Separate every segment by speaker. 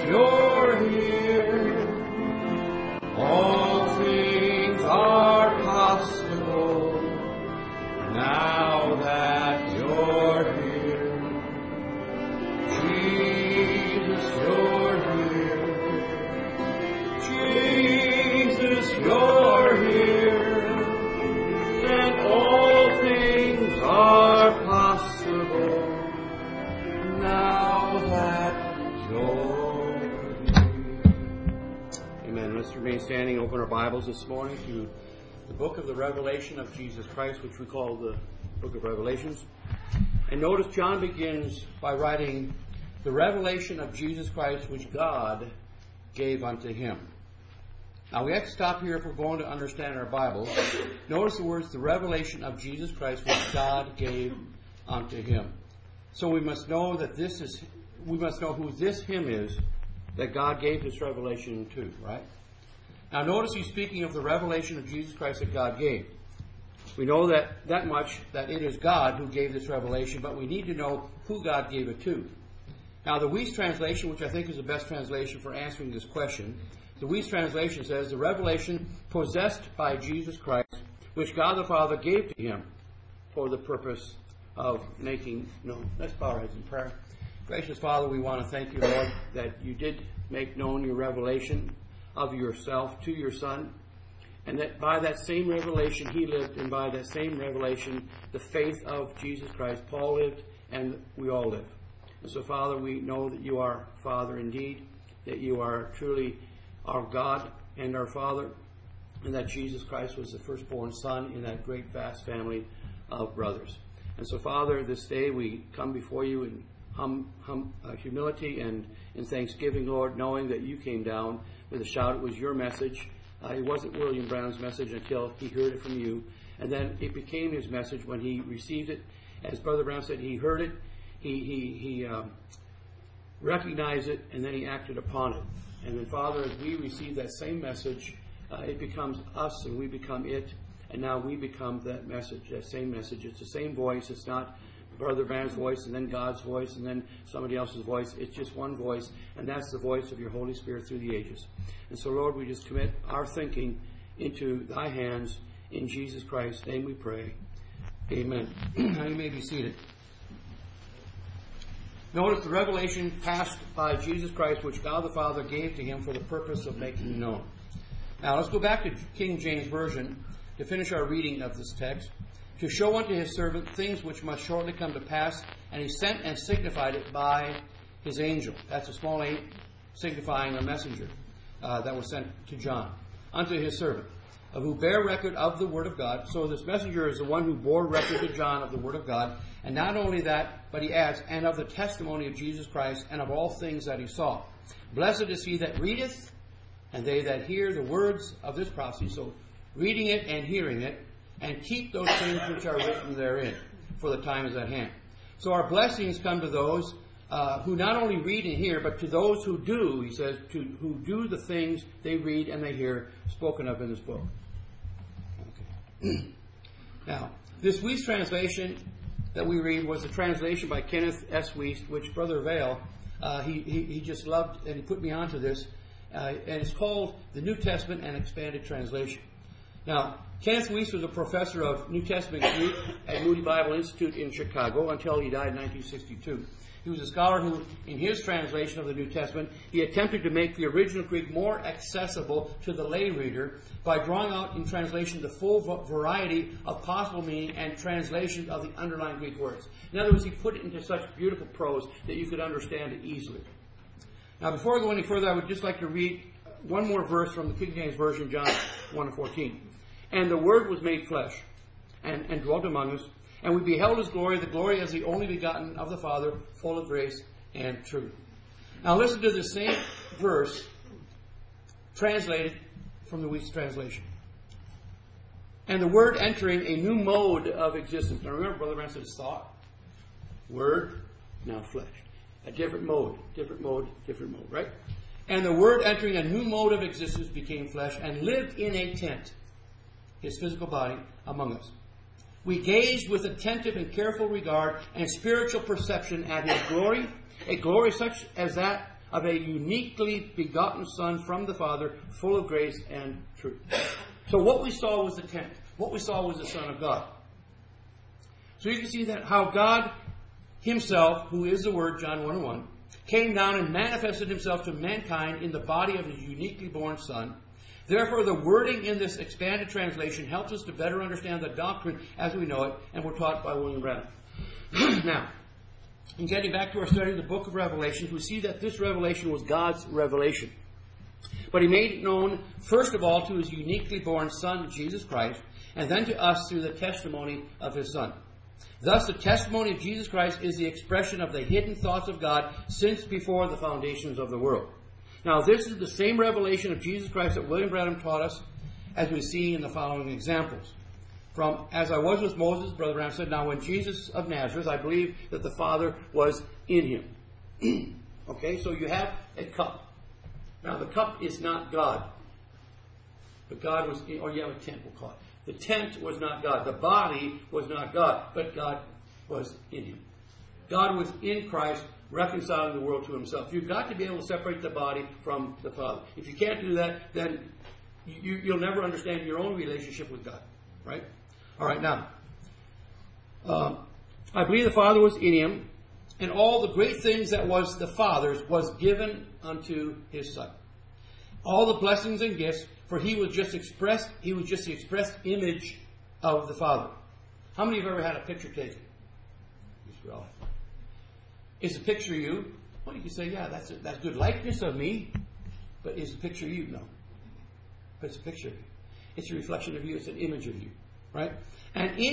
Speaker 1: you're here, all things are possible. Now that you're here, Jesus, you're here. Jesus, you're here, and all things are possible. Now that you're here. Amen. Let's remain standing. Open our Bibles this morning to the book of the Revelation of Jesus Christ, which we call the book of Revelations. And notice John begins by writing the revelation of Jesus Christ, which God gave unto him. Now we have to stop here if we're going to understand our Bible. Notice the words, the revelation of Jesus Christ, which God gave unto him. So we must know that we must know who this him is that God gave this revelation to, right? Now notice he's speaking of the revelation of Jesus Christ that God gave. We know that much, that it is God who gave this revelation, but we need to know who God gave it to. Now the Weiss translation, which I think is the best translation for answering this question, the Weiss translation says, the revelation possessed by Jesus Christ, which God the Father gave to him for the purpose of making known. Let's bow our heads in prayer. Gracious Father, we want to thank you, Lord, that you did make known your revelation of yourself to your Son, and that by that same revelation he lived, and by that same revelation the faith of Jesus Christ, Paul lived, and we all live. And so, Father, we know that you are Father indeed, that you are truly our God and our Father, and that Jesus Christ was the firstborn Son in that great vast family of brothers. And so, Father, this day we come before you in humility and in thanksgiving, Lord, knowing that you came down with a shout. It was your message. It wasn't William Brown's message until he heard it from you. And then it became his message when he received it. As Brother Brown said, he heard it, he recognized it, and then he acted upon it. And then, Father, as we receive that same message, it becomes us and we become it. And now we become that message, that same message. It's the same voice. It's not Brother Brown's voice and then God's voice and then somebody else's voice. It's just one voice, and that's the voice of your Holy Spirit through the ages. And so, Lord, we just commit our thinking into thy hands. In Jesus Christ's name we pray. Amen. Now you may be seated. Notice the revelation passed by Jesus Christ, which God the Father gave to him for the purpose of making known. Now let's go back to King James Version to finish our reading of this text. To show unto his servant things which must shortly come to pass, and he sent and signified it by his angel. That's a small a signifying a messenger that was sent to John, unto his servant, who bare record of the word of God. So this messenger is the one who bore record to John of the word of God. And not only that, but he adds, and of the testimony of Jesus Christ, and of all things that he saw. Blessed is he that readeth, and they that hear the words of this prophecy. So reading it and hearing it, and keep those things which are written therein, for the time is at hand. So our blessings come to those who not only read and hear, but to those who do, he says, who do the things they read and they hear spoken of in this book. Okay. Now, this Weiss translation that we read was a translation by Kenneth S. Weiss, which Brother Vail, he just loved, and he put me onto this, and it's called the New Testament and Expanded Translation. Now, Kenneth Weiss was a professor of New Testament Greek at Moody Bible Institute in Chicago until he died in 1962. He was a scholar who, in his translation of the New Testament, he attempted to make the original Greek more accessible to the lay reader by drawing out in translation the full variety of possible meaning and translations of the underlying Greek words. In other words, he put it into such beautiful prose that you could understand it easily. Now, before I go any further, I would just like to read one more verse from the King James Version, John 1:14. And the Word was made flesh, and dwelt among us, and we beheld his glory, the glory as the only begotten of the Father, full of grace and truth. Now listen to the same verse translated from the Weiss translation. And the Word entering a new mode of existence. Now remember, Brother Brown says thought, Word, now flesh. A different mode, right? And the Word entering a new mode of existence became flesh and lived in a tent, his physical body, among us. We gazed with attentive and careful regard and spiritual perception at his glory, a glory such as that
Speaker 2: of a uniquely begotten Son from the Father, full of grace and truth. So what we saw was the tent. What we saw was the Son of God. So you can see that how God himself, who is the Word, John 1:1, came down and manifested himself to mankind in the body of his uniquely born Son. Therefore, the wording in this expanded translation helps us to better understand the doctrine as we know it and were taught by William Branham. Now, in getting back to our study of the book of Revelation, we see that this revelation was God's revelation. But he made it known, first of all, to his uniquely born Son, Jesus Christ, and then to us through the testimony of his Son. Thus, the testimony of Jesus Christ is the expression of the hidden thoughts of God since before the foundations of the world. Now, this is the same revelation of Jesus Christ that William Branham taught us, as we see in the following examples. From, as I was with Moses, Brother Branham said, now when Jesus of Nazareth, I believe that the Father was in him. Okay, so you have a cup. Now, the cup is not God. But God was, or you have a tent, we'll call it. The tent was not God. The body was not God, but God was in him. God was in Christ, reconciling the world to himself. You've got to be able to separate the body from the Father. If you can't do that, then you'll never understand your own relationship with God. Right? All right, now, I believe the Father was in him, and all the great things that was the Father's was given unto his Son. All the blessings and gifts, for he was just the expressed image of the Father. How many of you have ever had a picture taken? Is the picture you? Well, you can say, yeah, that's good likeness of me. But is the picture you? No. But it's a picture of you. It's a reflection of you. It's an image of you. Right? And in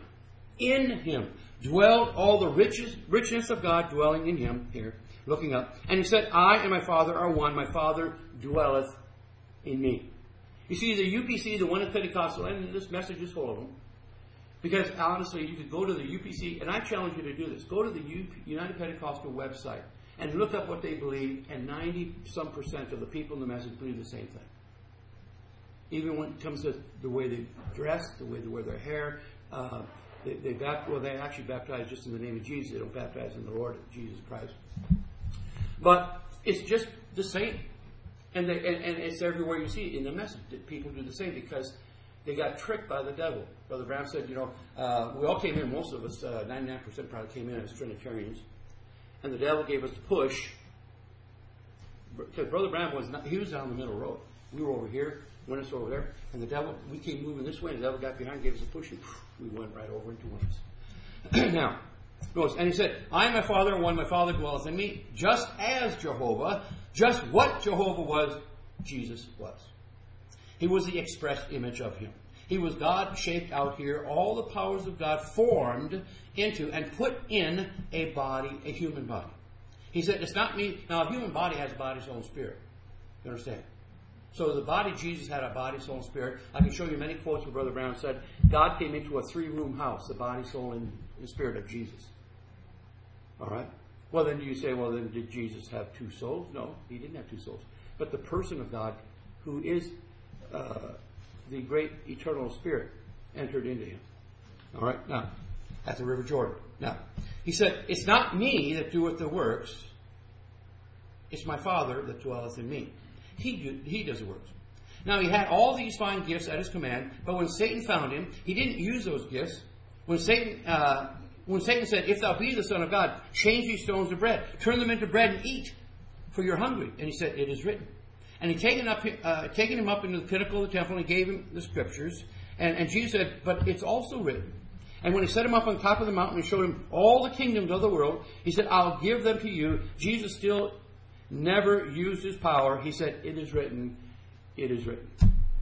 Speaker 2: him, dwelled all the richness of God dwelling in him, here, looking up. And he said, I and my Father are one. My Father dwelleth in me. You see, the UPC, the One in Pentecostal, and this message is full of them. Because honestly, you could go to the UPC, and I challenge you to do this. Go to the United Pentecostal website and look up what they believe, and 90% of the people in the message believe the same thing. Even when it comes to the way they dress, the way they wear their hair, they actually baptize just in the name of Jesus. They don't baptize in the Lord Jesus Christ. But it's just the same. And it's everywhere you see it in the message. People do the same because they got tricked by the devil. Brother Branham said, we all came in, most of us, 99% probably came in as Trinitarians. And the devil gave us the push. Because Brother Branham he was down the middle road. We were over here, went us over there. And the devil, we came moving this way, and the devil got behind, gave us a push, and we went right over into us. Now, goes, and he said, I and my Father are one, my Father dwelleth in me, just as Jehovah, just what Jehovah was, Jesus was. He was the express image of him. He was God shaped out here, all the powers of God formed into and put in a body, a human body. He said, it's not me. Now, a human body has a body, soul, and spirit. You understand? So the body, Jesus had a body, soul, and spirit. I can show you many quotes where Brother Brown said, God came into a 3-room house, the body, soul, and the spirit of Jesus. All right? Well, then you say, well, then did Jesus have 2 souls? No, he didn't have 2 souls. But the person of God, who is the great eternal spirit, entered into him. All right? Now, at the River Jordan. Now, he said, it's not me that doeth the works. It's my Father that dwelleth in me. He does the works. Now, he had all these fine gifts at his command, but when Satan found him, he didn't use those gifts. When Satan said, if thou be the Son of God, change these stones to bread. Turn them into bread and eat, for you're hungry. And he said, it is written. And he taken him up into the pinnacle of the temple and gave him the scriptures. And Jesus said, but it's also written. And when he set him up on top of the mountain and showed him all the kingdoms of the world, he said, I'll give them to you. Jesus still never used his power. He said, it is written. It is written.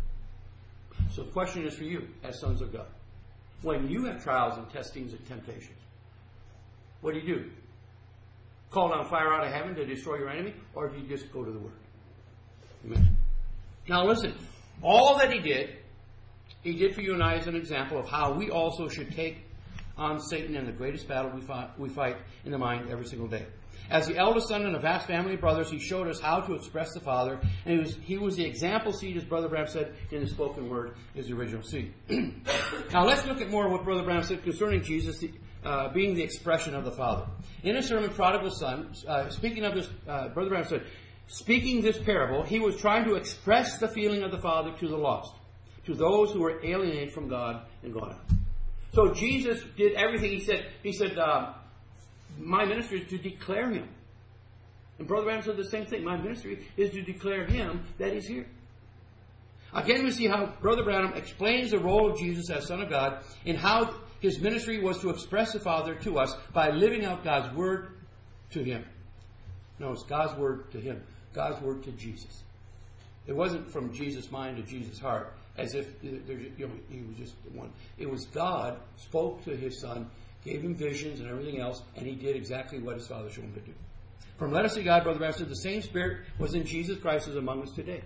Speaker 2: So the question is for you, as sons of God. When you have trials and testings and temptations, what do? Call down fire out of heaven to destroy your enemy? Or do you just go to the Word? Amen. Now listen, all that he did for you and I as an example of how we also should take on Satan in the greatest battle we fight in the mind every single day. As the eldest son in a vast family of brothers, he showed us how to express the Father, and he was the example seed, as Brother Branham said in the spoken word, is the original seed. Now let's look at more of what Brother Branham said concerning Jesus, being the expression of the Father. In his sermon, Prodigal Son, speaking of this, Brother Branham said, speaking this parable, he was trying to express the feeling of the Father to the lost, to those who were alienated from God and gone out. So Jesus did everything he said. He said, my ministry is to declare him. And Brother Branham said the same thing. My ministry is to declare him that he's here. Again, we see how Brother Branham explains the role of Jesus as Son of God and how his ministry was to express the Father to us by living out God's Word to him. No, it's God's Word to him. God's Word to Jesus. It wasn't from Jesus' mind to Jesus' heart, as if he was just one. It was God spoke to his Son, gave him visions and everything else, and he did exactly what his Father showed him to do. From Let Us See God, Brother Branham said, the same Spirit was in Jesus Christ as among us today.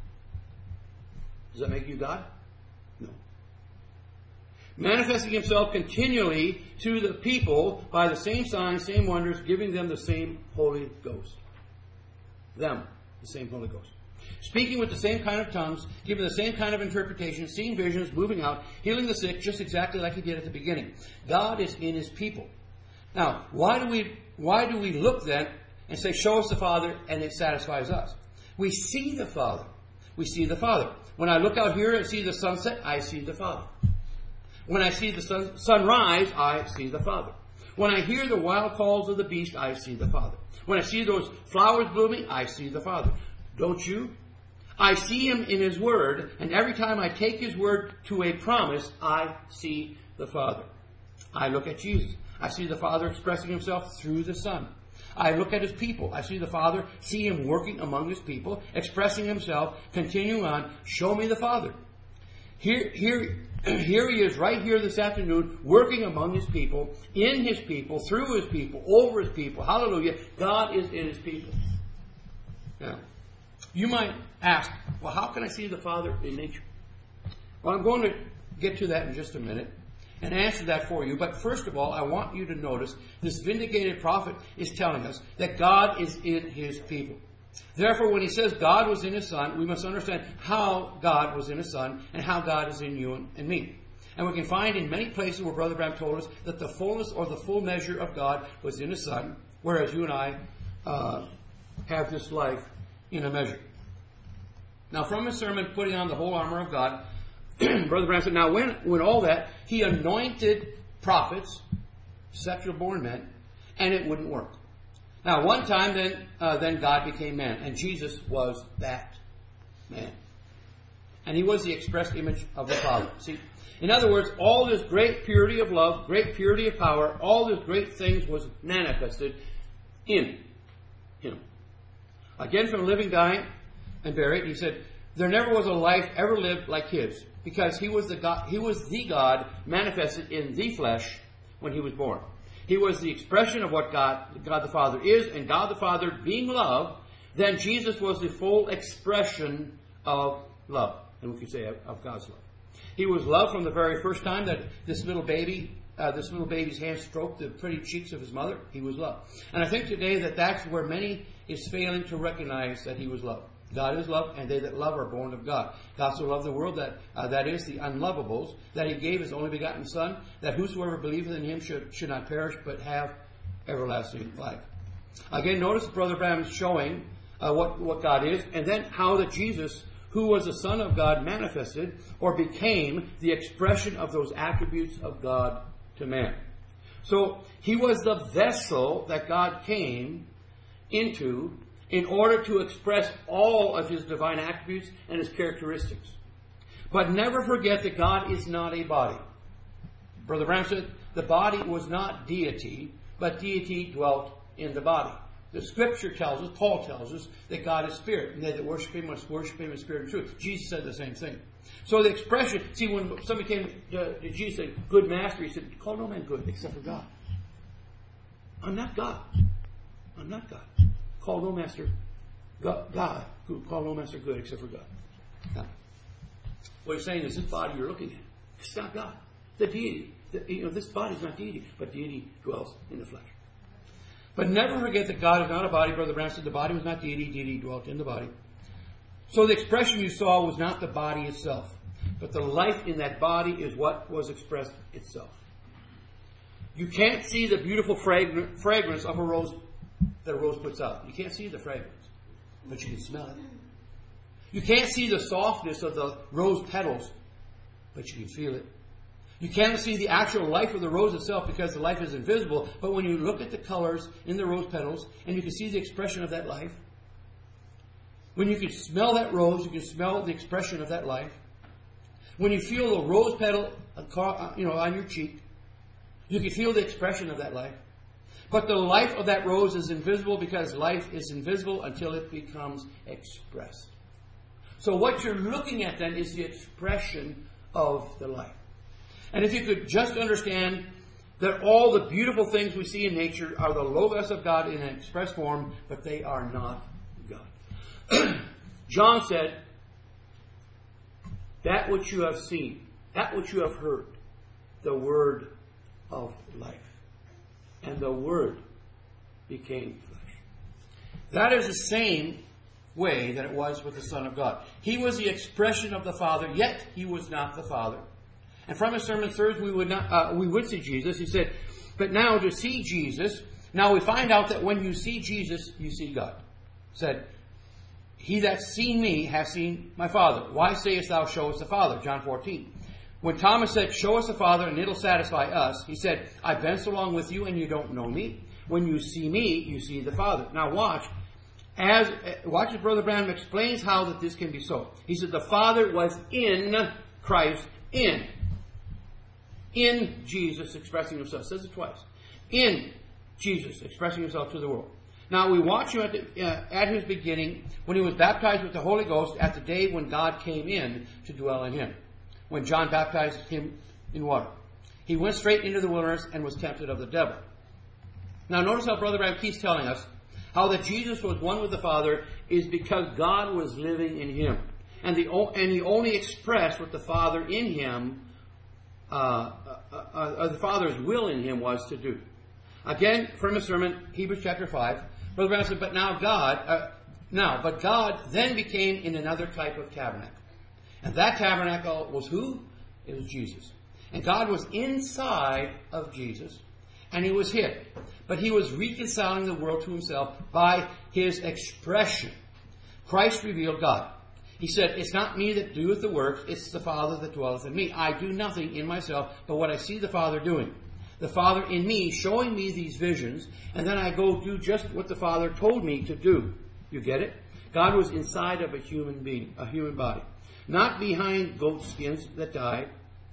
Speaker 2: Does that make you God? No. Manifesting himself continually to the people by the same signs, same wonders, giving them the same Holy Ghost. Them, the same Holy Ghost. Speaking with the same kind of tongues, giving the same kind of interpretation, seeing visions, moving out, healing the sick, just exactly like he did at the beginning. God is in his people. Now, why do we look then and say, show us the Father, and it satisfies us? We see the Father. We see the Father. When I look out here and see the sunset, I see the Father. When I see the sunrise, I see the Father. When I hear the wild calls of the beast, I see the Father. When I see those flowers blooming, I see the Father. Don't you? I see him in his word, and every time I take his word to a promise, I see the Father. I look at Jesus. I see the Father expressing himself through the Son. I look at his people. I see the Father, see him working among his people, expressing himself, continuing on, show me the Father. Here he is right here this afternoon, working among his people, in his people, through his people, over his people. Hallelujah. God is in his people. Now, you might ask, well, how can I see the Father in nature? Well, I'm going to get to that in just a minute and answer that for you. But first of all, I want you to notice this vindicated prophet is telling us that God is in his people. Therefore, when he says God was in his Son, we must understand how God was in his Son and how God is in you and me. And we can find in many places where Brother Branham told us that the fullness or the full measure of God was in his Son, whereas you and I have this life in a measure. Now, from his sermon, Putting on the Whole Armor of God, Brother Branham said, now when all that, he anointed prophets, sexual born men, and it wouldn't work. Now, one time then God became man, and Jesus was that man. And he was the express image of the Father. See, in other words, all this great purity of love, great purity of power, all this great things was manifested in him. Again, from living, dying, and buried, he said, there never was a life ever lived like his, because he was the God manifested in the flesh when he was born. He was the expression of what God the Father is, and God the Father being love, then Jesus was the full expression of love, and we could say of God's love. He was love from the very first time that this little baby's hand stroked the pretty cheeks of his mother. He was love. And I think today that's where many is failing to recognize that he was love. God is love, and they that love are born of God. God so loved the world that is the unlovables, that he gave his only begotten Son, that whosoever believeth in him should not perish, but have everlasting life. Again, notice Brother Branham showing what God is, and then how that Jesus, who was the Son of God, manifested or became the expression of those attributes of God to man. So he was the vessel that God came into in order to express all of his divine attributes and his characteristics. But never forget that God is not a body. Brother Branham said the body was not deity, but deity dwelt in the body. The Scripture tells us, Paul tells us, that God is spirit, and they that worship him must worship him in spirit and truth. Jesus said the same thing. So the expression, see, when somebody came to Jesus and said, good master, he said, call no man good except for God. I'm not God. I'm not God. Call no master God. Call no master good except for God. Now, what he's saying is this body you're looking at, it's not God. The deity. This body is not deity, but deity dwells in the flesh. But never forget that God is not a body. Brother Branham said the body was not deity. Deity dwelt in the body. So the expression you saw was not the body itself, but the life in that body is what was expressed itself. You can't see the beautiful fragrance of a rose that a rose puts out. You can't see the fragrance, but you can smell it. You can't see the softness of the rose petals, but you can feel it. You can't see the actual life of the rose itself because the life is invisible, but when you look at the colors in the rose petals and you can see the expression of that life, when you can smell that rose, you can smell the expression of that life. When you feel the rose petal on your cheek, you can feel the expression of that life. But the life of that rose is invisible because life is invisible until it becomes expressed. So what you're looking at then is the expression of the life. And if you could just understand that all the beautiful things we see in nature are the Logos of God in an express form, but they are not God. John said, that which you have seen, that which you have heard, the word of life. And the Word became flesh. That is the same way that it was with the Son of God. He was the expression of the Father, yet He was not the Father. And from His sermon Thursday, we would see Jesus. He said, but now to see Jesus, now we find out that when you see Jesus, you see God. He said, he that's seen me has seen my Father. Why sayest thou, show us the Father? John 14. When Thomas said, show us the Father and it'll satisfy us, he said, I've been so long with you and you don't know me. When you see me, you see the Father. Now watch as Brother Branham explains how that this can be so. He said the Father was in Christ, in Jesus expressing Himself. It says it twice. In Jesus expressing Himself to the world. Now we watch Him at His beginning when He was baptized with the Holy Ghost at the day when God came in to dwell in Him. When John baptized Him in water. He went straight into the wilderness and was tempted of the devil. Now notice how Brother Branham keeps telling us how that Jesus was one with the Father is because God was living in Him. And He only expressed what the Father in Him, the Father's will in Him was to do. Again, from His sermon, Hebrews chapter 5, Brother Branham said, but God then became in another type of tabernacle. And that tabernacle was who? It was Jesus. And God was inside of Jesus. And He was hid. But He was reconciling the world to Himself by His expression. Christ revealed God. He said, it's not me that doeth the works, it's the Father that dwelleth in me. I do nothing in myself, but what I see the Father doing. The Father in me showing me these visions, and then I go do just what the Father told me to do. You get it? God was inside of a human being, a human body. Not behind goat skins that died,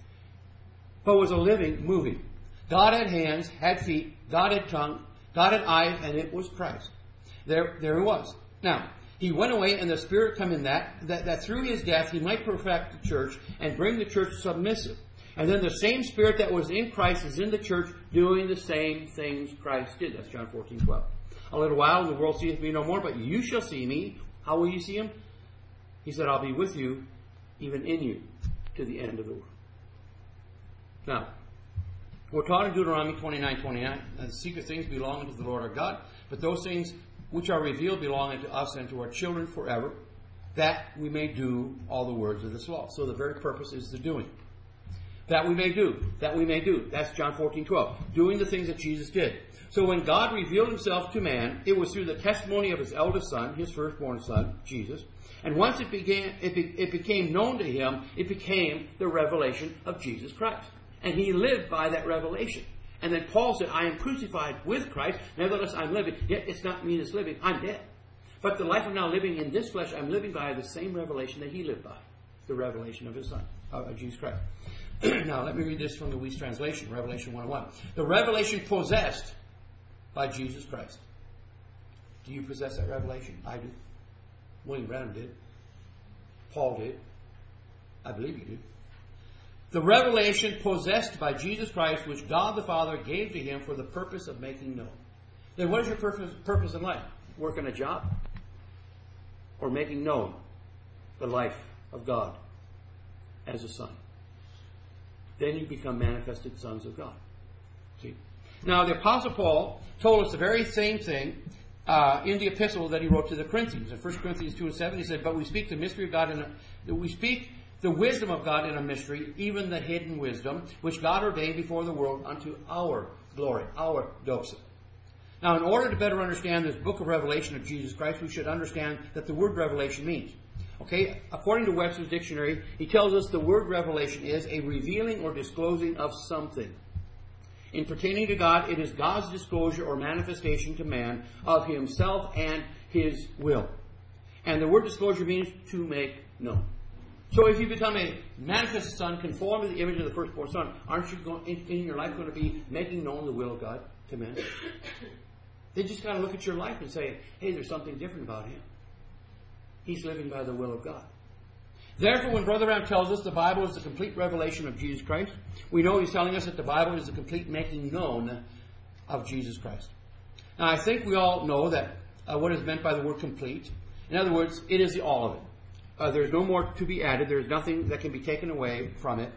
Speaker 2: but was a living, moving. God had hands, had feet, God had tongue, God had eyes, and it was Christ. There He was. Now, He went away and the Spirit come in that through His death He might perfect the church and bring the church submissive. And then the same Spirit that was in Christ is in the church doing the same things Christ did. That's John 14:12. A little while and the world seeth me no more, but you shall see me. How will you see Him? He said, I'll be with you, even in you, to the end of the world. Now, we're taught in Deuteronomy 29:29, the secret things belong unto the Lord our God, but those things which are revealed belong unto us and to our children forever, that we may do all the words of this law. So the very purpose is the doing. That we may do. That we may do. That's John 14:12. Doing the things that Jesus did. So when God revealed Himself to man, it was through the testimony of His eldest Son, His firstborn Son, Jesus. And once it became known to Him, it became the revelation of Jesus Christ. And He lived by that revelation. And then Paul said, I am crucified with Christ, nevertheless I'm living. Yet it's not me that's living, I'm dead. But the life I'm now living in this flesh, I'm living by the same revelation that He lived by. The revelation of His Son, of Jesus Christ. Now, let me read this from the Weiss translation, Revelation 1:1. The revelation possessed by Jesus Christ. Do you possess that revelation? I do. William Branham did. Paul did. I believe you do. The revelation possessed by Jesus Christ, which God the Father gave to Him for the purpose of making known. Then what is your purpose in life? Working a job? Or making known the life of God as a son? Then you become manifested sons of God. See? Now, the Apostle Paul told us the very same thing in the epistle that he wrote to the Corinthians. In 1 Corinthians 2:7, he said, but we speak the mystery of God we speak the wisdom of God in a mystery, even the hidden wisdom, which God ordained before the world unto our glory, our doxa. Now, in order to better understand this book of Revelation of Jesus Christ, we should understand that the word revelation means. Okay, according to Webster's dictionary, he tells us the word revelation is a revealing or disclosing of something. In pertaining to God, it is God's disclosure or manifestation to man of himself and his will. And the word disclosure means to make known. So if you become a manifest son, conform to the image of the firstborn son, aren't you in your life going to be making known the will of God to men? They just got to look at your life and say, hey, there's something different about him. He's living by the will of God. Therefore, when Brother Branham tells us the Bible is the complete revelation of Jesus Christ, we know he's telling us that the Bible is the complete making known of Jesus Christ. Now, I think we all know that what is meant by the word complete. In other words, it is the all of it. There's no more to be added. There's nothing that can be taken away from it.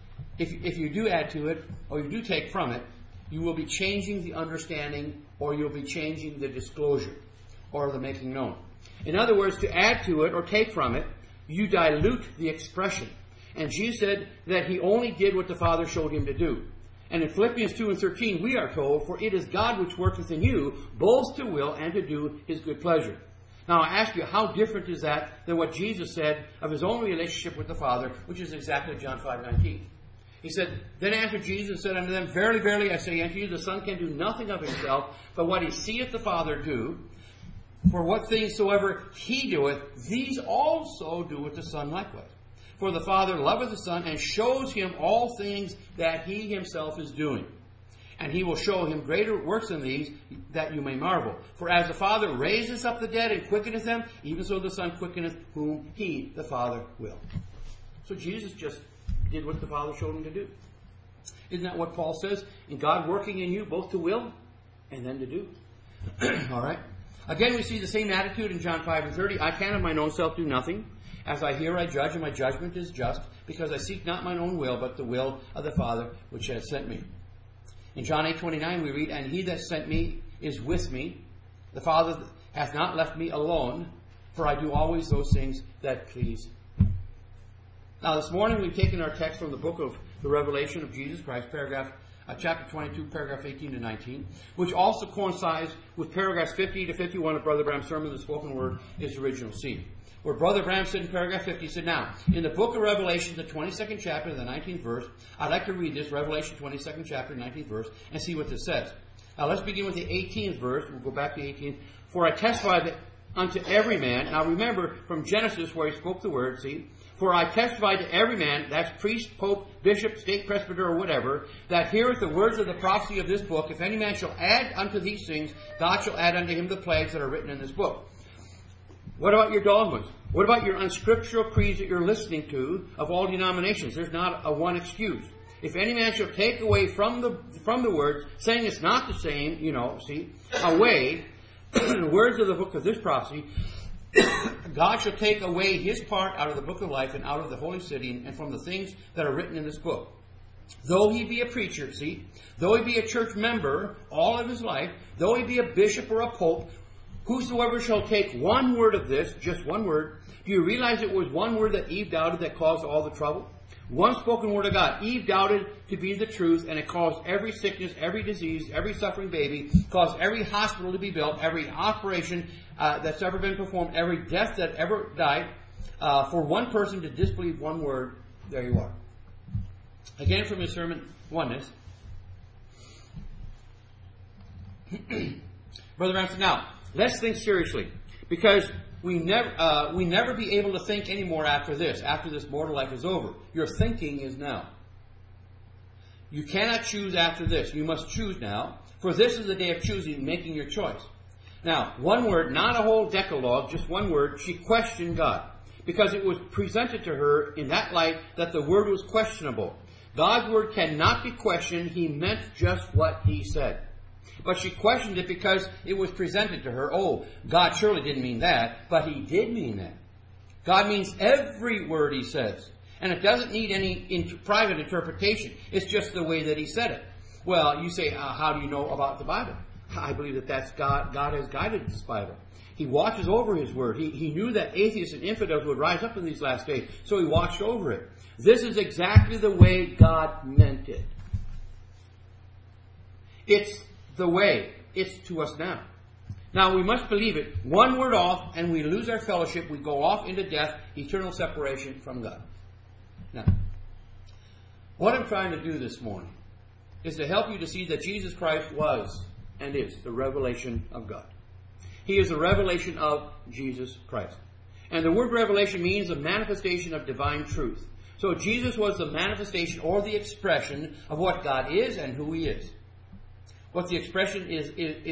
Speaker 2: If you do add to it, or you do take from it, you will be changing the understanding, or you'll be changing the disclosure, or the making known. In other words, to add to it or take from it, you dilute the expression. And Jesus said that he only did what the Father showed him to do. And in Philippians 2 and 13, we are told, for it is God which worketh in you, both to will and to do his good pleasure. Now I ask you, how different is that than what Jesus said of his own relationship with the Father, which is exactly John 5:19. He said, then answered Jesus and said unto them, verily, verily, I say unto you, the Son can do nothing of himself, but what he seeth the Father do. For what things soever he doeth, these also doeth the Son likewise. For the Father loveth the Son, and shows him all things that he himself is doing. And he will show him greater works than these, that you may marvel. For as the Father raiseth up the dead and quickeneth them, even so the Son quickeneth whom he, the Father, will. So Jesus just did what the Father showed him to do. Isn't that what Paul says? In God working in you, both to will and then to do. All right? Again, we see the same attitude in John 5 and 30. I can of mine own self do nothing. As I hear, I judge, and my judgment is just, because I seek not mine own will, but the will of the Father which has sent me. In John 8:29 we read, and he that sent me is with me. The Father hath not left me alone, for I do always those things that please him. Now this morning we've taken our text from the book of the Revelation of Jesus Christ, chapter 22, paragraph 18 to 19, which also coincides with paragraphs 50 to 51 of Brother Branham's sermon, The Spoken Word is Original Seed. Where Brother Branham said in paragraph 50, he said, now, in the book of Revelation, the 22nd chapter, the 19th verse, I'd like to read this, Revelation 22nd chapter, 19th verse, and see what this says. Now let's begin with the 18th verse. We'll go back to 18th. For I testify that unto every man, now remember from Genesis where he spoke the word, see, for I testify to every man, that's priest, pope, bishop, state presbyter, or whatever, that heareth the words of the prophecy of this book, if any man shall add unto these things, God shall add unto him the plagues that are written in this book. What about your dogmas? What about your unscriptural creeds that you're listening to of all denominations? There's not a one excuse. If any man shall take away from the words, saying it's not the same, away the words of the book of this prophecy, God shall take away his part out of the book of life and out of the holy city and from the things that are written in this book. Though he be a preacher, though he be a church member all of his life, though he be a bishop or a pope, whosoever shall take one word of this, just one word, do you realize it was one word that Eve doubted that caused all the trouble? One spoken word of God. Eve doubted to be the truth, and it caused every sickness, every disease, every suffering baby, caused every hospital to be built, every operation that's ever been performed, every death that ever died. For one person to disbelieve one word, there you are. Again from his sermon, Oneness. Brother Branham said, now, let's think seriously, because we never be able to think anymore after this mortal life is over. Your thinking is now. You cannot choose after this. You must choose now, for this is the day of choosing, making your choice. Now, one word, not a whole decalogue, just one word, she questioned God, because it was presented to her in that light that the word was questionable. God's word cannot be questioned. He meant just what he said. But she questioned it because it was presented to her. Oh, God surely didn't mean that, but he did mean that. God means every word he says. And it doesn't need any private interpretation. It's just the way that he said it. Well, you say, how do you know about the Bible? I believe that that's God. God has guided this Bible. He watches over his word. He knew that atheists and infidels would rise up in these last days, so he watched over it. This is exactly the way God meant it. It's the way. It's to us now. Now we must believe it. One word off and we lose our fellowship. We go off into death, eternal separation from God. Now, what I'm trying to do this morning is to help you to see that Jesus Christ was and is the revelation of God. He is the revelation of Jesus Christ. And the word revelation means a manifestation of divine truth. So Jesus was the manifestation or the expression of what God is and who He is. What the expression is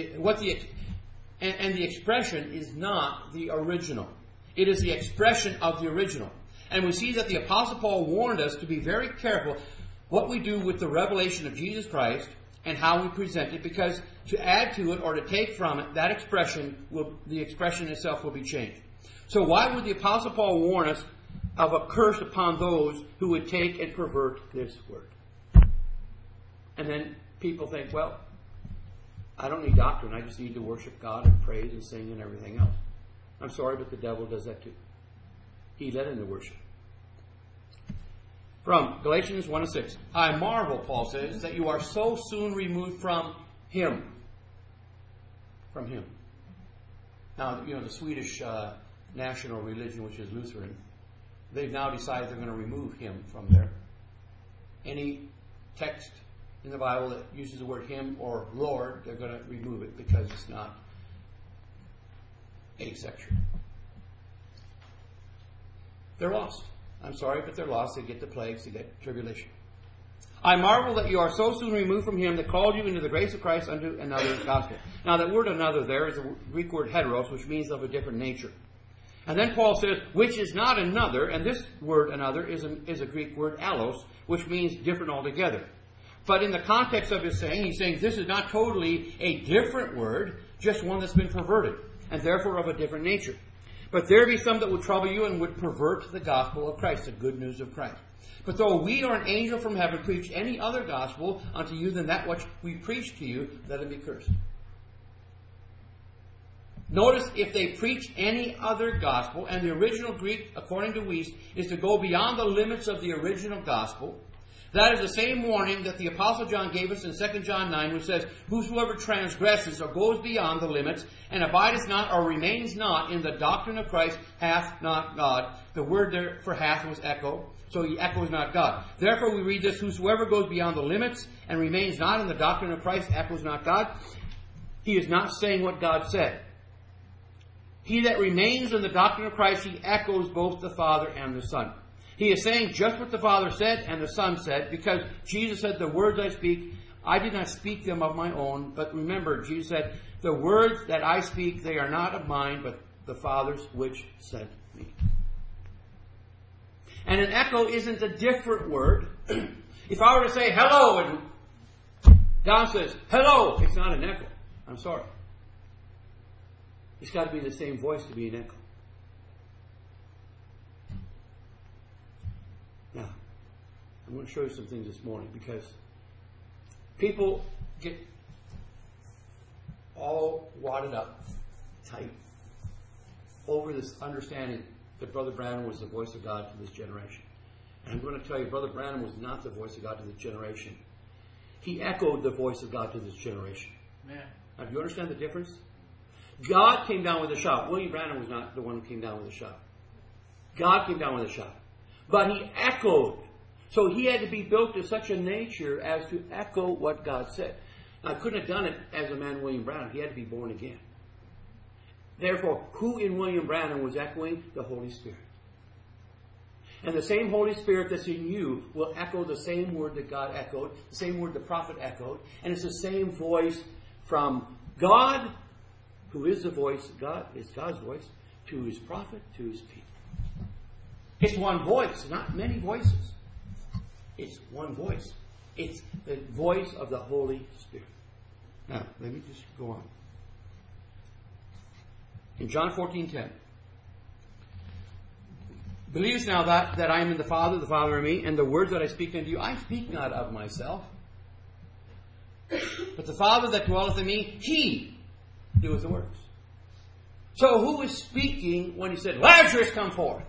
Speaker 2: and the expression is not the original. It is the expression of the original. And we see that the Apostle Paul warned us to be very careful what we do with the revelation of Jesus Christ and how we present it, because to add to it or to take from it, that expression the expression itself will be changed. So why would the Apostle Paul warn us of a curse upon those who would take and pervert this word? And then people think, well, I don't need doctrine. I just need to worship God and praise and sing and everything else. I'm sorry, but the devil does that too. He led into worship. From Galatians 1:6. I marvel, Paul says, that you are so soon removed from Him. From Him. Now, the Swedish national religion, which is Lutheran, they've now decided they're going to remove Him from there. Any text in the Bible that uses the word Him or Lord, they're going to remove it because it's not asexual. They're lost. I'm sorry, but they're lost. They get the plagues, they get tribulation. I marvel that you are so soon removed from Him that called you into the grace of Christ unto another gospel. Now that word another there is the Greek word heteros, which means of a different nature. And then Paul says, which is not another, and this word another is a Greek word allos, which means different altogether. But in the context of his saying, he's saying this is not totally a different word, just one that's been perverted, and therefore of a different nature. But there be some that would trouble you and would pervert the gospel of Christ, the good news of Christ. But though we or an angel from heaven preach any other gospel unto you than that which we preach to you, let him be cursed. Notice, if they preach any other gospel, and the original Greek, according to Wuest, is to go beyond the limits of the original gospel, that is the same warning that the Apostle John gave us in 2 John 9, which says, whosoever transgresses or goes beyond the limits, and abideth not or remains not in the doctrine of Christ, hath not God. The word there for hath was echo, so he echoes not God. Therefore we read this, whosoever goes beyond the limits and remains not in the doctrine of Christ, echoes not God. He is not saying what God said. He that remains in the doctrine of Christ, he echoes both the Father and the Son. He is saying just what the Father said and the Son said, because Jesus said, the words I speak, I did not speak them of my own. But remember, Jesus said, the words that I speak, they are not of mine, but the Father's which sent me. And an echo isn't a different word. If I were to say hello, and Don says, hello, it's not an echo. I'm sorry. It's got to be the same voice to be an echo. Now, I'm going to show you some things this morning, because people get all wadded up tight over this understanding that Brother Branham was the voice of God to this generation. And I'm going to tell you, Brother Branham was not the voice of God to this generation. He echoed the voice of God to this generation.
Speaker 1: Man.
Speaker 2: Now, do you understand the difference? God came down with a shout. William Branham was not the one who came down with a shout. God came down with a shout. But he echoed. So he had to be built to such a nature as to echo what God said. Now, I couldn't have done it as a man, William Branham. He had to be born again. Therefore, who in William Branham was echoing? The Holy Spirit. And the same Holy Spirit that's in you will echo the same word that God echoed, the same word the prophet echoed, and it's the same voice from God, who is the voice of God, is God's voice, to his prophet, to his people. It's one voice, not many voices. It's one voice. It's the voice of the Holy Spirit. Now, let me just go on. In John 14:10, believest now that I am in the Father in me, and the words that I speak unto you, I speak not of myself, but the Father that dwelleth in me, he doeth the works. So who is speaking when he said, Lazarus, come forth?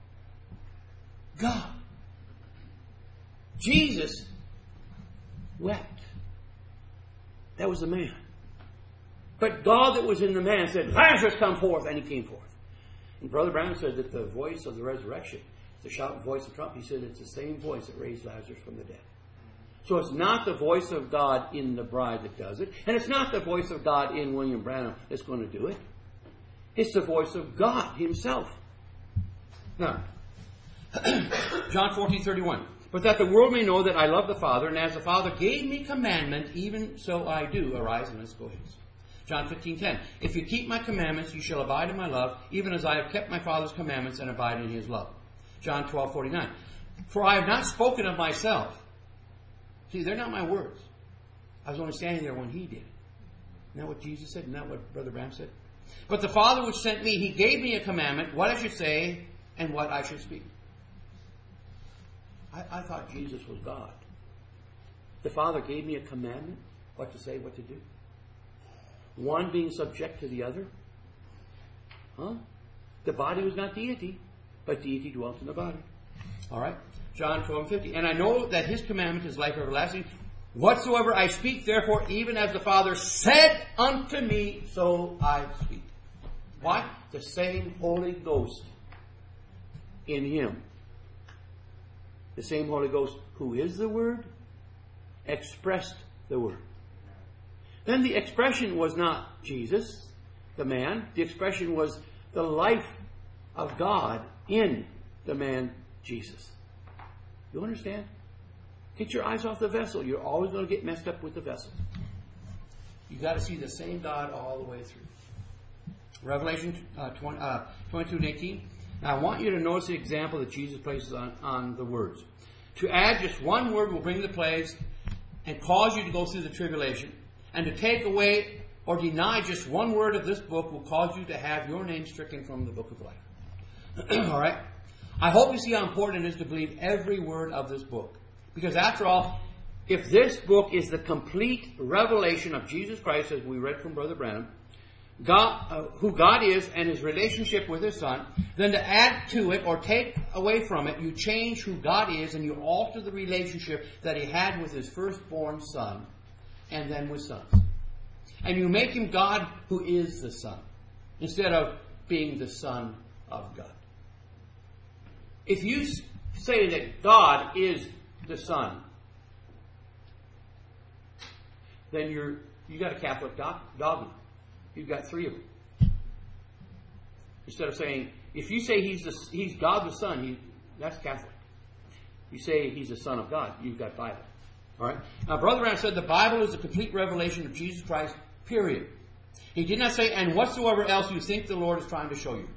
Speaker 2: God. Jesus wept. That was the man. But God that was in the man said, Lazarus, come forth. And he came forth. And Brother Brown said that the voice of the resurrection, the shouting voice of Trump, he said it's the same voice that raised Lazarus from the dead. So it's not the voice of God in the bride that does it. And it's not the voice of God in William Branham that's going to do it. It's the voice of God himself. Now, John 14:31. But that the world may know that I love the Father, and as the Father gave me commandment, even so I do. Arise and let's go hence. John 15:10. If you keep my commandments, you shall abide in my love, even as I have kept my Father's commandments and abide in his love. John 12:49. For I have not spoken of myself. See, they're not my words. I was only standing there when he did. Isn't that what Jesus said? Isn't that what Brother Bram said? But the Father which sent me, he gave me a commandment, what I should say and what I should speak. I thought Jesus was God. The Father gave me a commandment, what to say, what to do. One being subject to the other. The body was not deity, but deity dwelt in the body. All right? John 12:50. And I know that his commandment is life everlasting. Whatsoever I speak, therefore, even as the Father said unto me, so I speak. Why? The same Holy Ghost in him. The same Holy Ghost who is the Word, expressed the Word. Then the expression was not Jesus, the man. The expression was the life of God in the man Jesus. You understand? Get your eyes off the vessel. You're always going to get messed up with the vessel. You've got to see the same God all the way through. Revelation 22:18. Now I want you to notice the example that Jesus places on the words. To add just one word will bring the plagues and cause you to go through the tribulation. And to take away or deny just one word of this book will cause you to have your name stricken from the book of life. All right? I hope you see how important it is to believe every word of this book. Because after all, if this book is the complete revelation of Jesus Christ, as we read from Brother Branham, God, who God is and his relationship with his Son, then to add to it or take away from it, you change who God is and you alter the relationship that he had with his firstborn Son and then with sons. And you make him God who is the Son instead of being the Son of God. If you say that God is the Son, then you got a Catholic dogma. You've got three of them. Instead of saying, if you say he's God the Son, that's Catholic. You say he's the Son of God, you've got Bible. All right. Now, Brother Branham said the Bible is a complete revelation of Jesus Christ. Period. He did not say, and whatsoever else you think the Lord is trying to show you.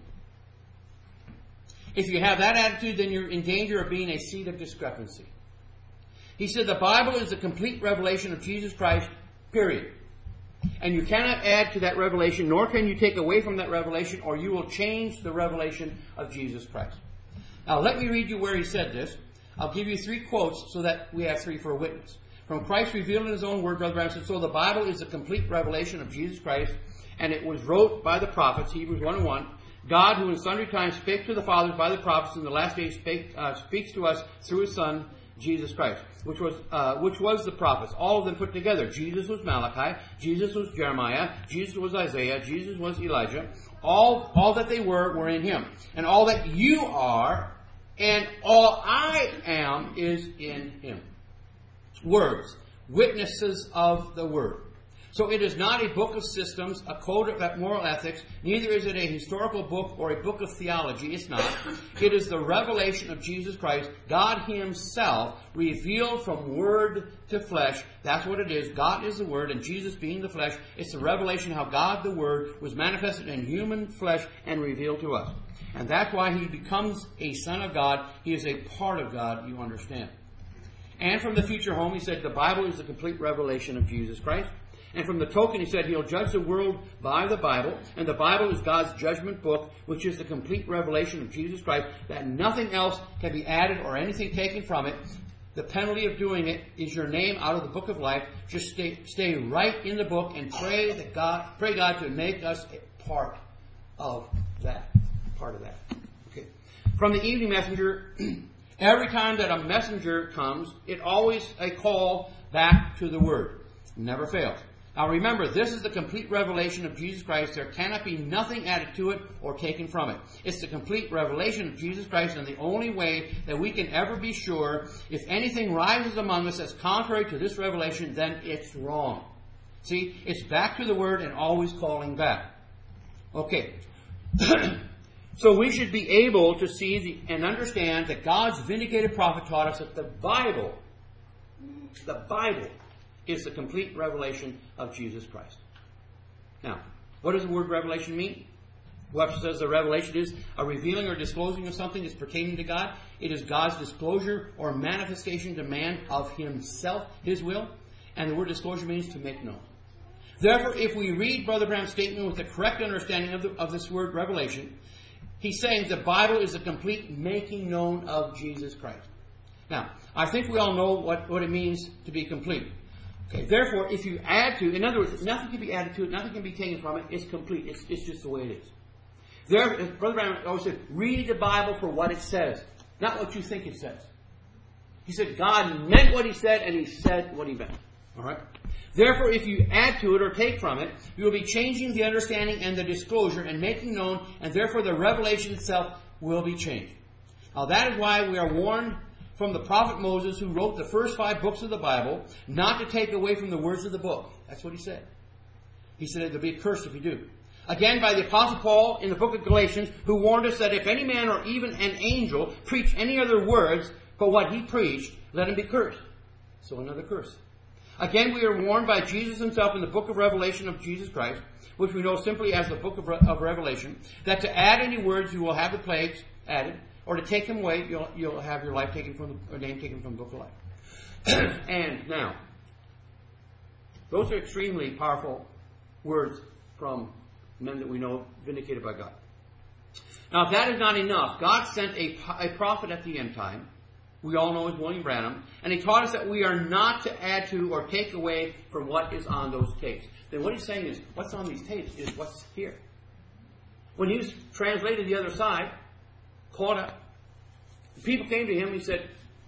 Speaker 2: If you have that attitude, then you're in danger of being a seed of discrepancy. He said the Bible is a complete revelation of Jesus Christ. Period. And you cannot add to that revelation, nor can you take away from that revelation, or you will change the revelation of Jesus Christ. Now, let me read you where he said this. I'll give you 3 quotes so that we have 3 for a witness. From Christ revealed in his own word, Brother Branham said, so the Bible is a complete revelation of Jesus Christ, and it was wrote by the prophets, Hebrews 1:1. God, who in sundry times spake to the fathers by the prophets, in the last days speaks to us through his Son, Jesus Christ, which was the prophets, all of them put together. Jesus was Malachi, Jesus was Jeremiah, Jesus was Isaiah, Jesus was Elijah. All that they were in him. And all that you are and all I am is in him. Words, witnesses of the word. So it is not a book of systems, a code of moral ethics. Neither is it a historical book or a book of theology. It's not. It is the revelation of Jesus Christ, God himself, revealed from word to flesh. That's what it is. God is the word, and Jesus being the flesh. It's the revelation how God, the word, was manifested in human flesh and revealed to us. And that's why he becomes a son of God. He is a part of God, you understand. And from the future home, he said the Bible is the complete revelation of Jesus Christ. And from the token, he said he'll judge the world by the Bible. And the Bible is God's judgment book, which is the complete revelation of Jesus Christ, that nothing else can be added or anything taken from it. The penalty of doing it is your name out of the book of life. Just stay right in the book and pray God to make us a part of that. Okay. From the evening messenger, every time that a messenger comes, it always a call back to the word. Never fails. Now remember, this is the complete revelation of Jesus Christ. There cannot be nothing added to it or taken from it. It's the complete revelation of Jesus Christ, and the only way that we can ever be sure, if anything rises among us that's contrary to this revelation, then it's wrong. See, it's back to the Word and always calling back. Okay. So we should be able to see and understand that God's vindicated prophet taught us that the Bible is the complete revelation of Jesus Christ. Now, what does the word revelation mean? Webster says the revelation is a revealing or disclosing of something that's pertaining to God. It is God's disclosure or manifestation to man of Himself, His will. And the word disclosure means to make known. Therefore, if we read Brother Branham's statement with the correct understanding of this word revelation, he's saying the Bible is a complete making known of Jesus Christ. Now, I think we all know what it means to be complete. Okay, therefore, if you add to, in other words, nothing can be added to it, nothing can be taken from it, it's complete. It's just the way it is. Brother Branham always said, read the Bible for what it says, not what you think it says. He said God meant what He said, and He said what He meant. All right? Therefore, if you add to it or take from it, you will be changing the understanding and the disclosure and making known, and therefore the revelation itself will be changed. Now that is why we are warned from the prophet Moses, who wrote the first 5 books of the Bible, not to take away from the words of the book. That's what he said. He said there'll be a curse if you do. Again, by the Apostle Paul in the book of Galatians, who warned us that if any man or even an angel preach any other words but what he preached, let him be cursed. So another curse. Again, we are warned by Jesus Himself in the book of Revelation of Jesus Christ, which we know simply as the book of Revelation, that to add any words you will have the plagues added, or to take them away, you'll have your life taken from or name taken from the book of life. And now, those are extremely powerful words from men that we know vindicated by God. Now, if that is not enough, God sent a prophet at the end time. We all know as William Branham, and he taught us that we are not to add to or take away from what is on those tapes. Then what he's saying is, what's on these tapes is what's here. When he was translated the other side, caught up, people came to him. He said,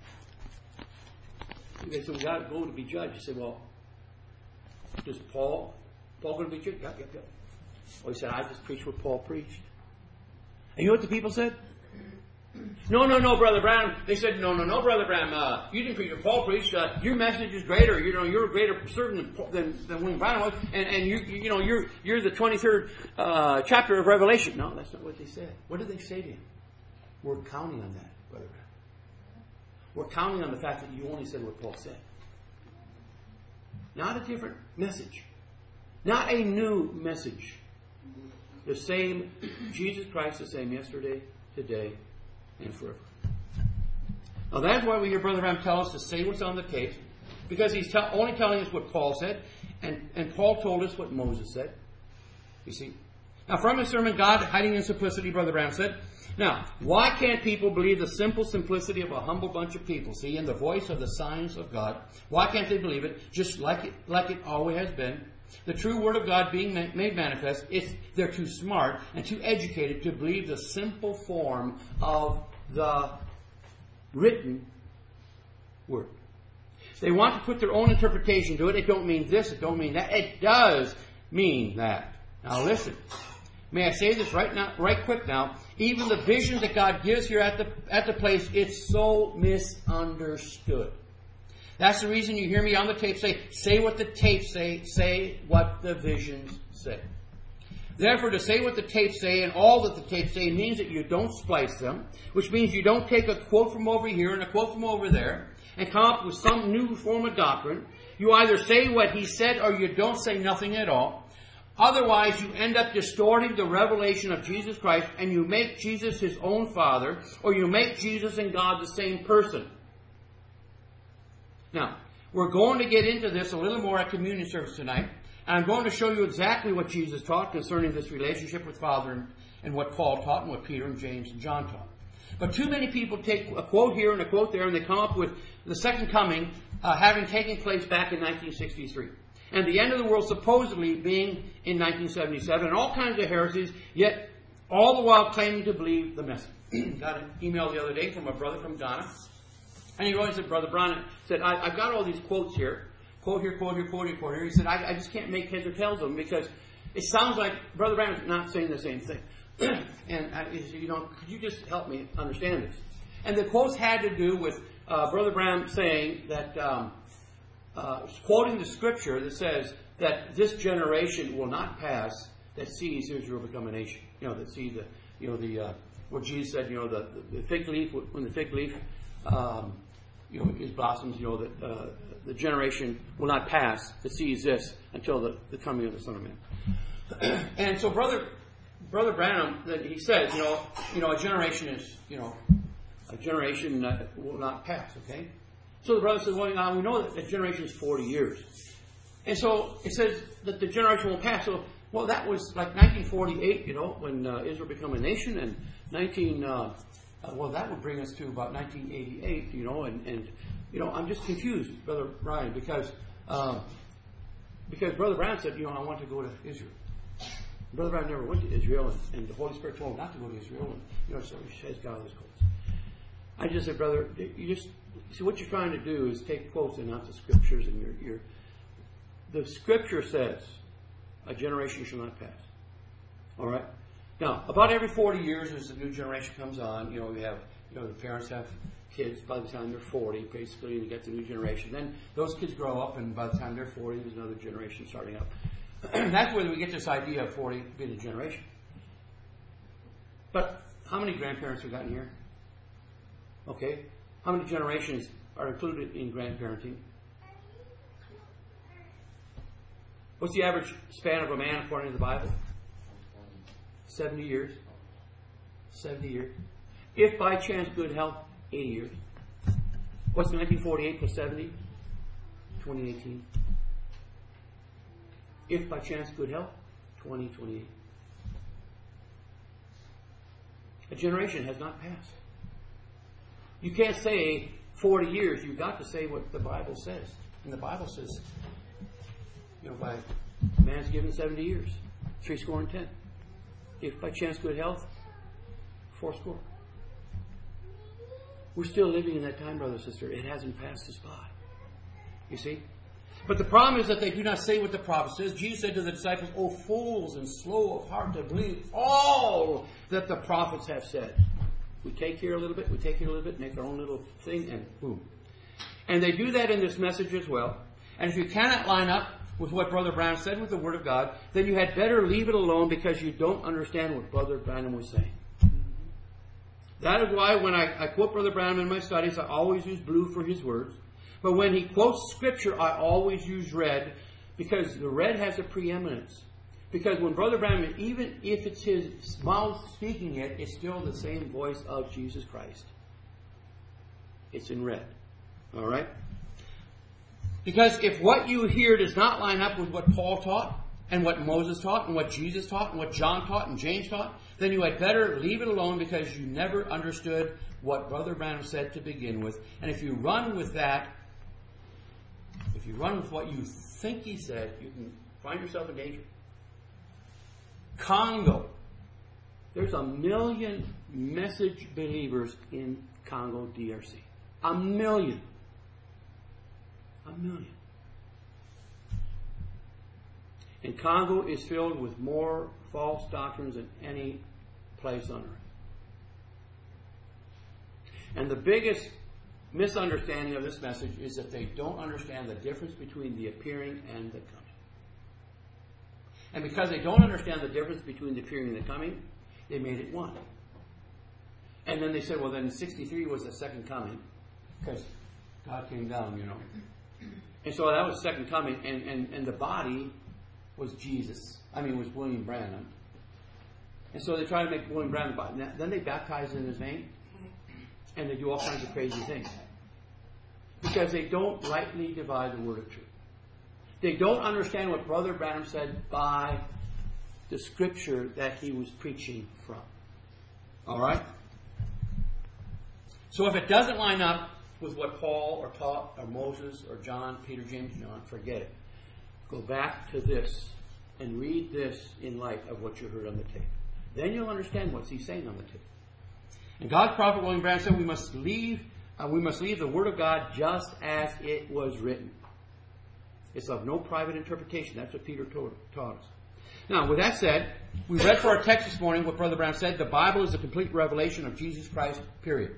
Speaker 2: "They said we got to go to be judged." He said, "Well, does Paul going to be judged?" Yep. Well, he said, "I just preached what Paul preached." And you know what the people said? No, Brother Branham. They said, no, Brother Branham. You didn't preach what Paul preached. Your message is greater. You're a greater person than William Branham was. And you're the 23rd chapter of Revelation. No, that's not what they said. What did they say to him? We're counting on that, Brother Branham. We're counting on the fact that you only said what Paul said. Not a different message. Not a new message. The same, Jesus Christ the same yesterday, today, and forever. Now that's why we hear Brother Branham tell us to say what's on the tape, because he's only telling us what Paul said, and Paul told us what Moses said. You see? Now from his sermon, God Hiding in Simplicity, Brother Branham said, now, why can't people believe the simple simplicity of a humble bunch of people, see, in the voice of the signs of God? Why can't they believe it, just like it always has been? The true Word of God being made manifest, they're too smart and too educated to believe the simple form of the written Word. They want to put their own interpretation to it. It don't mean this, it don't mean that. It does mean that. Now listen. May I say this right quick now? Even the vision that God gives here at the place, it's so misunderstood. That's the reason you hear me on the tape say what the tapes say what the visions say. Therefore, to say what the tapes say and all that the tapes say means that you don't splice them, which means you don't take a quote from over here and a quote from over there and come up with some new form of doctrine. You either say what he said or you don't say nothing at all. Otherwise, you end up distorting the revelation of Jesus Christ, and you make Jesus His own Father, or you make Jesus and God the same person. Now, we're going to get into this a little more at communion service tonight, and I'm going to show you exactly what Jesus taught concerning this relationship with Father and what Paul taught and what Peter and James and John taught. But too many people take a quote here and a quote there, and they come up with the second coming having taken place back in 1963. And the end of the world supposedly being in 1977, and all kinds of heresies, yet all the while claiming to believe the message. Got an email the other day from a brother from Ghana, and he wrote, he said, Brother Branham said, I've got all these quotes here quote here, quote here, quote here, quote here. He said, I just can't make heads or tails of them because it sounds like Brother Branham's not saying the same thing. And he said, could you just help me understand this? And the quotes had to do with Brother Branham saying that, quoting the scripture that says that this generation will not pass that sees Israel become a nation. That sees what Jesus said, the fig leaf, when the fig leaf, is blossoms, that the generation will not pass that sees this until the coming of the Son of Man. And so Brother Branham, he says, a generation is, a generation will not pass, okay? So the brother says, well, we know that the generation is 40 years. And so it says that the generation will pass. So, well, that was like 1948, when Israel became a nation, and that would bring us to about 1988, and I'm just confused, Brother Brian, because Brother Brown said, I want to go to Israel. Brother Brown never went to Israel, and the Holy Spirit told him not to go to Israel, and so he says God is quotes. I just said, brother, see what you're trying to do is take quotes and not the scriptures, and the scripture says a generation shall not pass. All right. Now, about every 40 years, as a new generation comes on, we have, the parents have kids by the time they're 40, basically, and you get the new generation. Then those kids grow up, and by the time they're 40, there's another generation starting up. That's where we get this idea of 40 being a generation. But how many grandparents have gotten here? Okay. How many generations are included in grandparenting? What's the average span of a man according to the Bible? 70 years. 70 years. If by chance good health, 80 years. What's 1948 plus 70? 2018. If by chance good health, 2028. A generation has not passed. You can't say 40 years. You've got to say what the Bible says. And the Bible says, by man's given 70 years, 70. If by chance good health, 80. We're still living in that time, brother and sister. It hasn't passed us by. You see? But the problem is that they do not say what the prophet says. Jesus said to the disciples, O fools and slow of heart to believe all that the prophets have said. We take here a little bit, make our own little thing, and boom. And they do that in this message as well. And if you cannot line up with what Brother Branham said with the Word of God, then you had better leave it alone because you don't understand what Brother Branham was saying. That is why when I quote Brother Branham in my studies, I always use blue for his words. But when he quotes Scripture, I always use red because the red has a preeminence. Because when Brother Branham, even if it's his mouth speaking it, it's still the same voice of Jesus Christ. It's in red. All right? Because if what you hear does not line up with what Paul taught, and what Moses taught, and what Jesus taught, and what John taught, and James taught, then you had better leave it alone because you never understood what Brother Branham said to begin with. And if you run with that, if you run with what you think he said, you can find yourself in danger. Congo. There's 1 million message believers in Congo, DRC. 1 million. 1 million. And Congo is filled with more false doctrines than any place on earth. And the biggest misunderstanding of this message is that they don't understand the difference between the appearing and the coming. And because they don't understand the difference between the appearing and the coming, they made it one. And then they said, well, then 63 was the second coming because God came down, And so that was the second coming, and the body was Jesus. Was William Branham. And so they try to make William Branham the body. Then they baptize in his name, and they do all kinds of crazy things. Because they don't rightly divide the word of truth. They don't understand what Brother Branham said by the scripture that he was preaching from. All right? So if it doesn't line up with what Paul or taught or Moses or John, Peter, James, John, forget it. Go back to this and read this in light of what you heard on the tape. Then you'll understand what he's saying on the tape. And God's prophet William Branham said we must leave the Word of God just as it was written. It's of no private interpretation. That's what Peter taught us. Now, with that said, we read for our text this morning what Brother Brown said. The Bible is the complete revelation of Jesus Christ, period.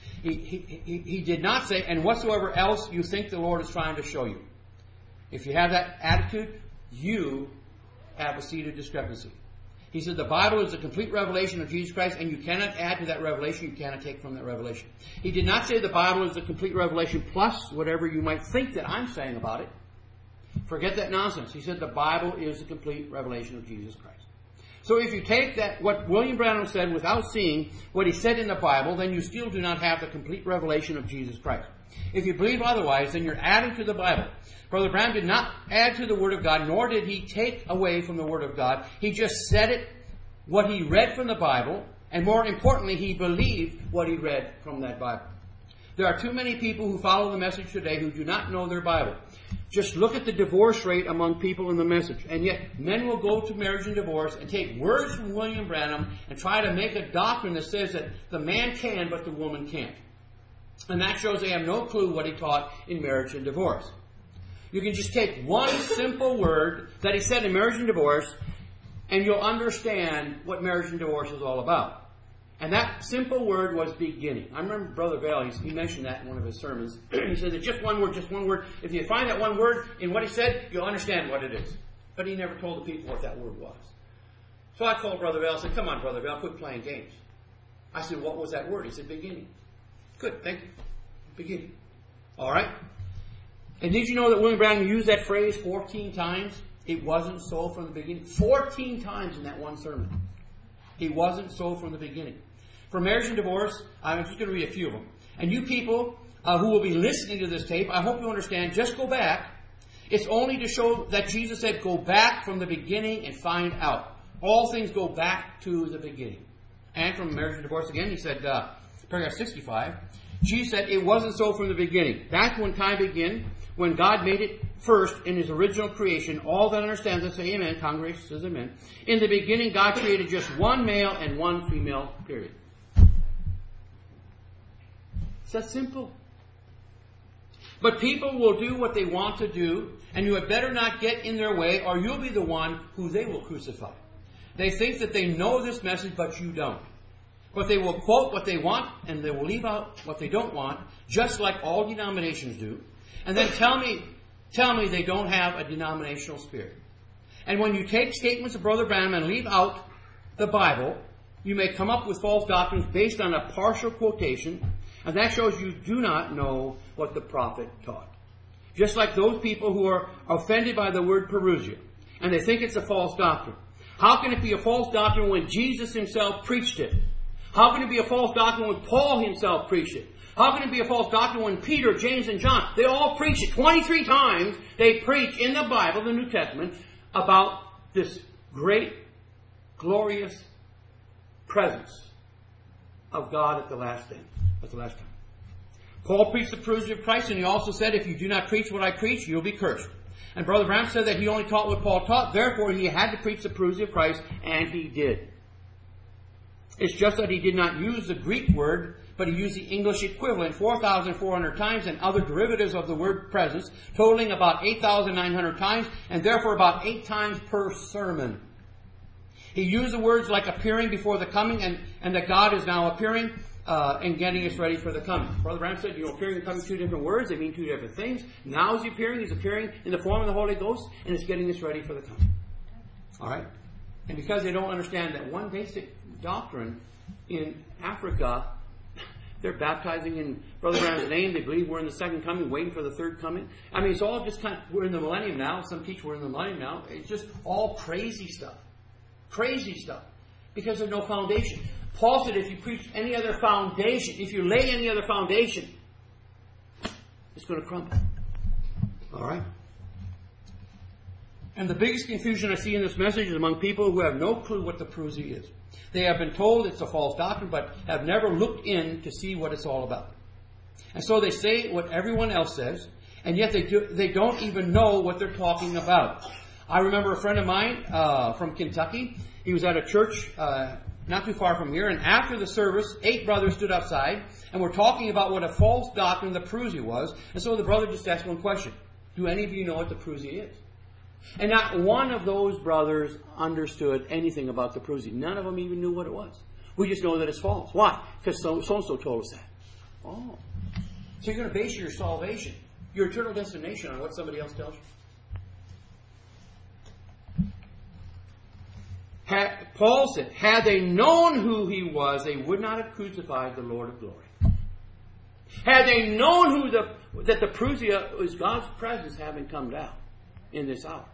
Speaker 2: He did not say, and whatsoever else you think the Lord is trying to show you. If you have that attitude, you have a seed of discrepancy. He said the Bible is the complete revelation of Jesus Christ, and you cannot add to that revelation, you cannot take from that revelation. He did not say the Bible is the complete revelation plus whatever you might think that I'm saying about it. Forget that nonsense. He said the Bible is the complete revelation of Jesus Christ. So if you take that, what William Branham said, without seeing what he said in the Bible, then you still do not have the complete revelation of Jesus Christ. If you believe otherwise, then you're adding to the Bible. Brother Branham did not add to the Word of God, nor did he take away from the Word of God. He just said it, what he read from the Bible, and more importantly, he believed what he read from that Bible. There are too many people who follow the message today who do not know their Bible. Just look at the divorce rate among people in the message. And yet, men will go to marriage and divorce and take words from William Branham and try to make a doctrine that says that the man can, but the woman can't. And that shows they have no clue what he taught in marriage and divorce. You can just take one simple word that he said in marriage and divorce, and you'll understand what marriage and divorce is all about. And that simple word was beginning. I remember Brother Vale, he mentioned that in one of his sermons. He said that just one word. If you find that one word in what he said, you'll understand what it is. But he never told the people what that word was. So I called Brother Vale and said, come on, Brother Vale, quit playing games. I said, what was that word? He said, beginning. Good, thank you. Beginning. All right. And did you know that William Branham used that phrase 14 times? It wasn't so from the beginning. 14 times in that one sermon. It wasn't so from the beginning. For marriage and divorce, I'm just going to read a few of them. And you people who will be listening to this tape, I hope you understand, just go back. It's only to show that Jesus said, go back from the beginning and find out. All things go back to the beginning. And from marriage and divorce again, he said, paragraph 65, Jesus said, it wasn't so from the beginning. That's when time began, when God made it first in His original creation. All that understand this, say amen. Congregation says amen. In the beginning, God created just one male and one female, period. It's that simple. But people will do what they want to do, and you had better not get in their way, or you'll be the one who they will crucify. They think that they know this message, but you don't. But they will quote what they want, and they will leave out what they don't want, just like all denominations do. And then tell me they don't have a denominational spirit. And when you take statements of Brother Branham and leave out the Bible, you may come up with false doctrines based on a partial quotation, and that shows you do not know what the prophet taught. Just like those people who are offended by the word parousia, and they think it's a false doctrine. How can it be a false doctrine when Jesus himself preached it? How can it be a false doctrine when Paul himself preached it? How can it be a false doctrine when Peter, James, and John, they all preach it? 23 times they preach in the Bible, the New Testament, about this great, glorious presence of God at the last day, at the last time. Paul preached the parousia of Christ, and he also said, if you do not preach what I preach, you'll be cursed. And Brother Branham said that he only taught what Paul taught, therefore he had to preach the parousia of Christ, and he did. It's just that he did not use the Greek word, but he used the English equivalent 4,400 times and other derivatives of the word presence, totaling about 8,900 times, and therefore about 8 times per sermon. He used the words like appearing before the coming, and that God is now appearing and getting us ready for the coming. Brother Branham said, appearing and coming, 2 different words, they mean 2 different things. Now he's appearing in the form of the Holy Ghost, and it's getting us ready for the coming. Alright? And because they don't understand that one basic doctrine in Africa, they're baptizing in Brother Branham's name. They believe we're in the second coming, waiting for the third coming. I mean, it's all just we're in the millennium now. Some teach we're in the millennium now. It's just all crazy stuff. Crazy stuff. Because there's no foundation. Paul said if you preach any other foundation, if you lay any other foundation, it's going to crumble. All right? And the biggest confusion I see in this message is among people who have no clue what the parousia is. They have been told it's a false doctrine, but have never looked in to see what it's all about. And so they say what everyone else says, and yet they don't even know what they're talking about. I remember a friend of mine from Kentucky. He was at a church not too far from here, and after the service, 8 brothers stood outside and were talking about what a false doctrine the parousia was. And so the brother just asked one question. Do any of you know what the Parousia is? And not one of those brothers understood anything about the Parousia. None of them even knew what it was. We just know that it's false. Why? Because so-and-so told us that. Oh. So you're going to base your salvation, your eternal destination, on what somebody else tells you? Paul said, had they known who he was, they would not have crucified the Lord of glory. Had they known that the Parousia was God's presence having come down in this hour,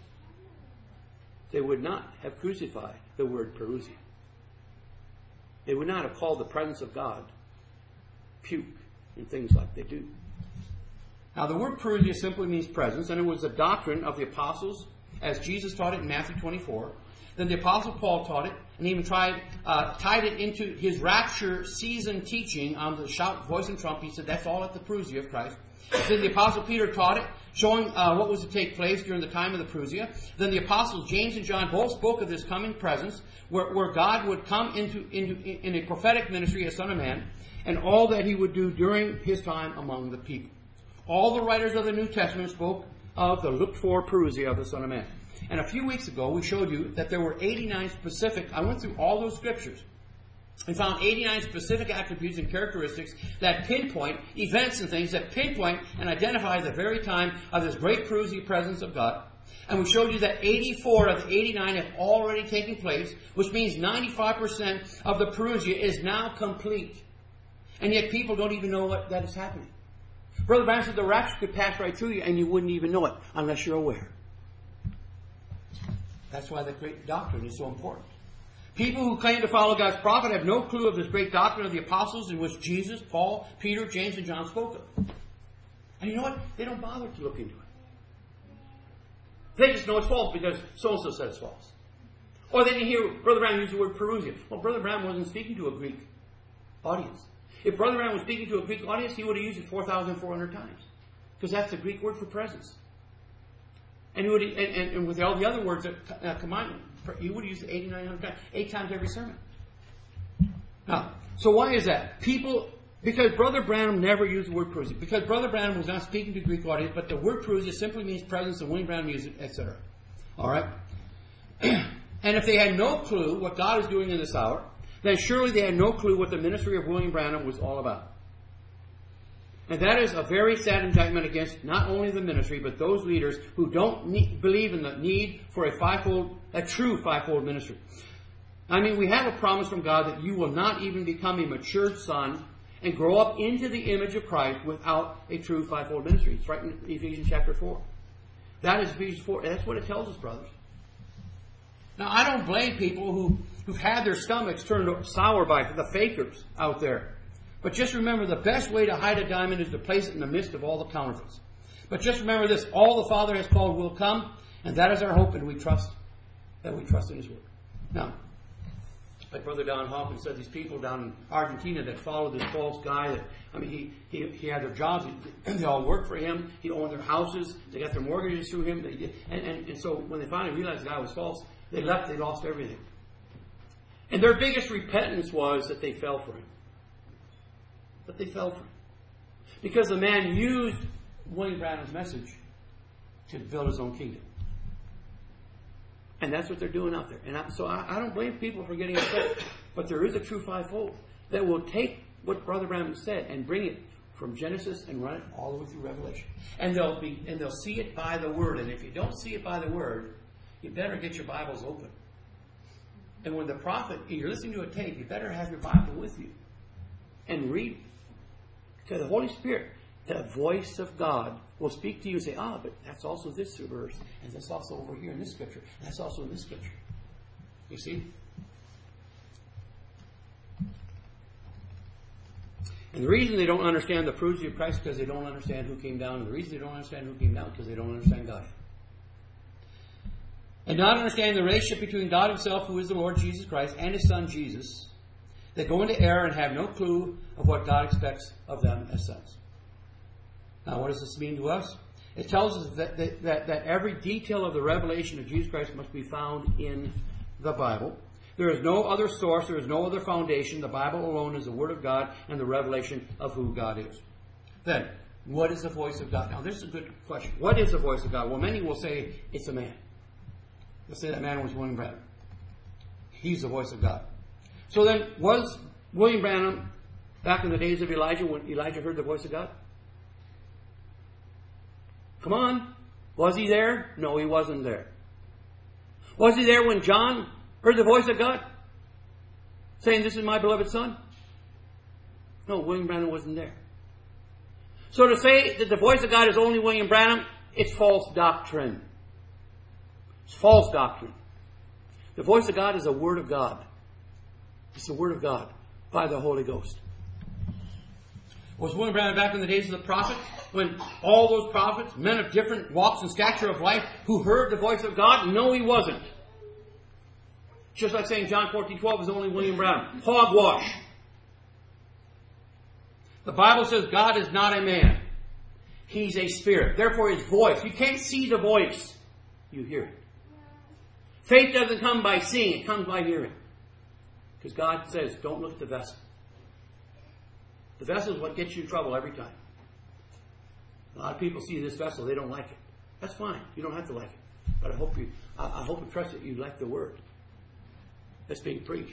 Speaker 2: they would not have crucified the word Parousia. They would not have called the presence of God puke and things like they do. Now, the word Parousia simply means presence, and it was the doctrine of the apostles as Jesus taught it in Matthew 24. Then the Apostle Paul taught it, and even tied it into his rapture season teaching on the shout, voice, and trump. He said that's all at the Parousia of Christ. Then the Apostle Peter taught it, showing what was to take place during the time of the Parousia. Then the Apostles James and John both spoke of this coming presence, where God would come in a prophetic ministry as Son of Man, and all that he would do during his time among the people. All the writers of the New Testament spoke of the looked-for Parousia of the Son of Man. And a few weeks ago, we showed you that there were 89 specific, I went through all those scriptures, and found 89 specific attributes and characteristics that pinpoint events and things that pinpoint and identify the very time of this great Parousia presence of God. And we showed you that 84 of the 89 have already taken place, which means 95% of the Parousia is now complete. And yet people don't even know that is happening. Brother Branham said the rapture could pass right through you and you wouldn't even know it unless you're aware. That's why the great doctrine is so important. People who claim to follow God's prophet have no clue of this great doctrine of the apostles in which Jesus, Paul, Peter, James, and John spoke of. And you know what? They don't bother to look into it. They just know it's false because so-and-so said it's false. Or then you hear Brother Branham use the word Parousia. Well, Brother Branham wasn't speaking to a Greek audience. If Brother Branham was speaking to a Greek audience, he would have used it 4,400 times. Because that's the Greek word for presence. And he would, and with all the other words that come on, he would use it 8,900 times, 8 times every sermon. Now, so why is that? Because Brother Branham never used the word Parousia. Because Brother Branham was not speaking to Greek audience, but the word Parousia simply means presence of William Branham music, etc. All right? And if they had no clue what God is doing in this hour, then surely they had no clue what the ministry of William Branham was all about. And that is a very sad indictment against not only the ministry, but those leaders who don't believe in the need for a true fivefold ministry. I mean, we have a promise from God that you will not even become a matured son and grow up into the image of Christ without a true fivefold ministry. It's right in Ephesians chapter 4. That is Ephesians 4. And that's what it tells us, brothers. Now, I don't blame people who've had their stomachs turned sour by the fakers out there. But just remember, the best way to hide a diamond is to place it in the midst of all the counterfeits. But just remember this, all the Father has called will come, and that is our hope, and we trust in His Word. Now, like Brother Don Hawkins said, these people down in Argentina that followed this false guy, he had their jobs, they all worked for him, he owned their houses, they got their mortgages through him, and so when they finally realized the guy was false, they left, they lost everything. And their biggest repentance was that they fell for him. But they fell for him. Because the man used William Branham's message to build his own kingdom. And that's what they're doing out there. And so I don't blame people for getting upset. But there is a true fivefold that will take what Brother Branham said and bring it from Genesis and run it all the way through Revelation. And they'll see it by the Word. And if you don't see it by the Word, you better get your Bibles open. And when the prophet, you're listening to a tape, you better have your Bible with you. And read. Because the Holy Spirit, the voice of God, will speak to you and say, but that's also this verse, and that's also over here in this scripture, and that's also in this scripture. You see? And the reason they don't understand the Parousia of Christ is because they don't understand who came down. And the reason they don't understand who came down is because they don't understand God. And not understanding the relationship between God Himself, who is the Lord Jesus Christ, and His Son Jesus, they go into error and have no clue of what God expects of them as sons. Now, what does this mean to us? It tells us that every detail of the revelation of Jesus Christ must be found in the Bible. There is no other source, there is no other foundation. The Bible alone is the Word of God and the revelation of who God is. Then, What is the voice of God? Now, this is a good question. What is the voice of God? Well, many will say it's a man. Let's say that man was William Branham. He's the voice of God. So then, was William Branham back in the days of Elijah when Elijah heard the voice of God? Come on. Was he there? No, he wasn't there. Was he there when John heard the voice of God? Saying, this is my beloved son? No, William Branham wasn't there. So to say that the voice of God is only William Branham, it's false doctrine. It's false doctrine. The voice of God is the Word of God. It's the Word of God by the Holy Ghost. Was William Branham back in the days of the prophets, when all those prophets, men of different walks and stature of life, who heard the voice of God? No, he wasn't. Just like saying John 14:12 is only William Branham. Hogwash. The Bible says God is not a man. He's a spirit. Therefore his voice, you can't see the voice. You hear it. Faith doesn't come by seeing, it comes by hearing. Because God says, don't look at the vessel. The vessel is what gets you in trouble every time. A lot of people see this vessel, they don't like it. That's fine. You don't have to like it. But I hope and trust that you like the Word that's being preached.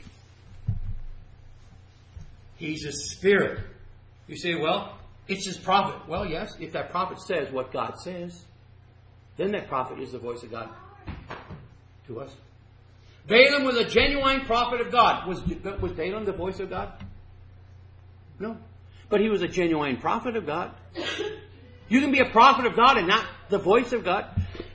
Speaker 2: He's a spirit. You say, well, it's his prophet. Well, yes, if that prophet says what God says, then that prophet is the voice of God to us. Balaam was a genuine prophet of God. Was Balaam the voice of God? No. But he was a genuine prophet of God. You can be a prophet of God and not the voice of God.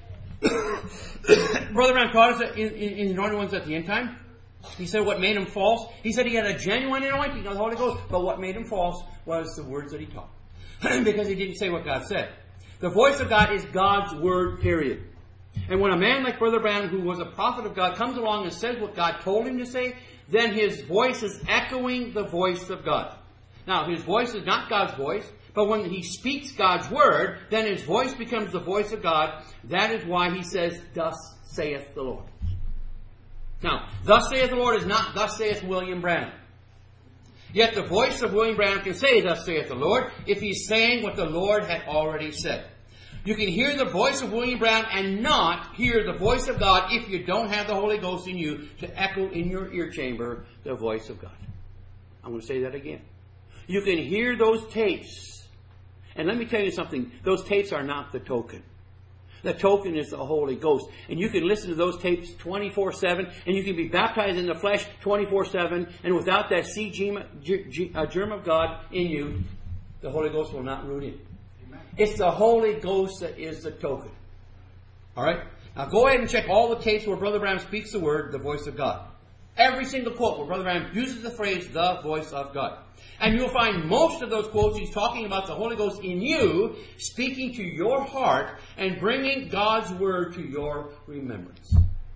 Speaker 2: Brother Branham taught us in the Anointed Ones at the end time. He said what made him false. He said he had a genuine anointing of the Holy Ghost. But what made him false was the words that he taught. Because he didn't say what God said. The voice of God is God's word, period. And when a man like Brother Branham, who was a prophet of God, comes along and says what God told him to say, then his voice is echoing the voice of God. Now, his voice is not God's voice, but when he speaks God's word, then his voice becomes the voice of God. That is why he says, thus saith the Lord. Now, thus saith the Lord is not thus saith William Branham. Yet the voice of William Branham can say, thus saith the Lord, if he's saying what the Lord had already said. You can hear the voice of William Branham and not hear the voice of God if you don't have the Holy Ghost in you to echo in your ear chamber the voice of God. I'm going to say that again. You can hear those tapes. And let me tell you something. Those tapes are not the token. The token is the Holy Ghost. And you can listen to those tapes 24/7. And you can be baptized in the flesh 24/7. And without that seed germ of God in you, the Holy Ghost will not root in. Amen. It's the Holy Ghost that is the token. Alright? Now go ahead and check all the tapes where Brother Branham speaks the word, the voice of God. Every single quote where Brother Branham uses the phrase, the voice of God. And you'll find most of those quotes he's talking about the Holy Ghost in you, speaking to your heart and bringing God's word to your remembrance.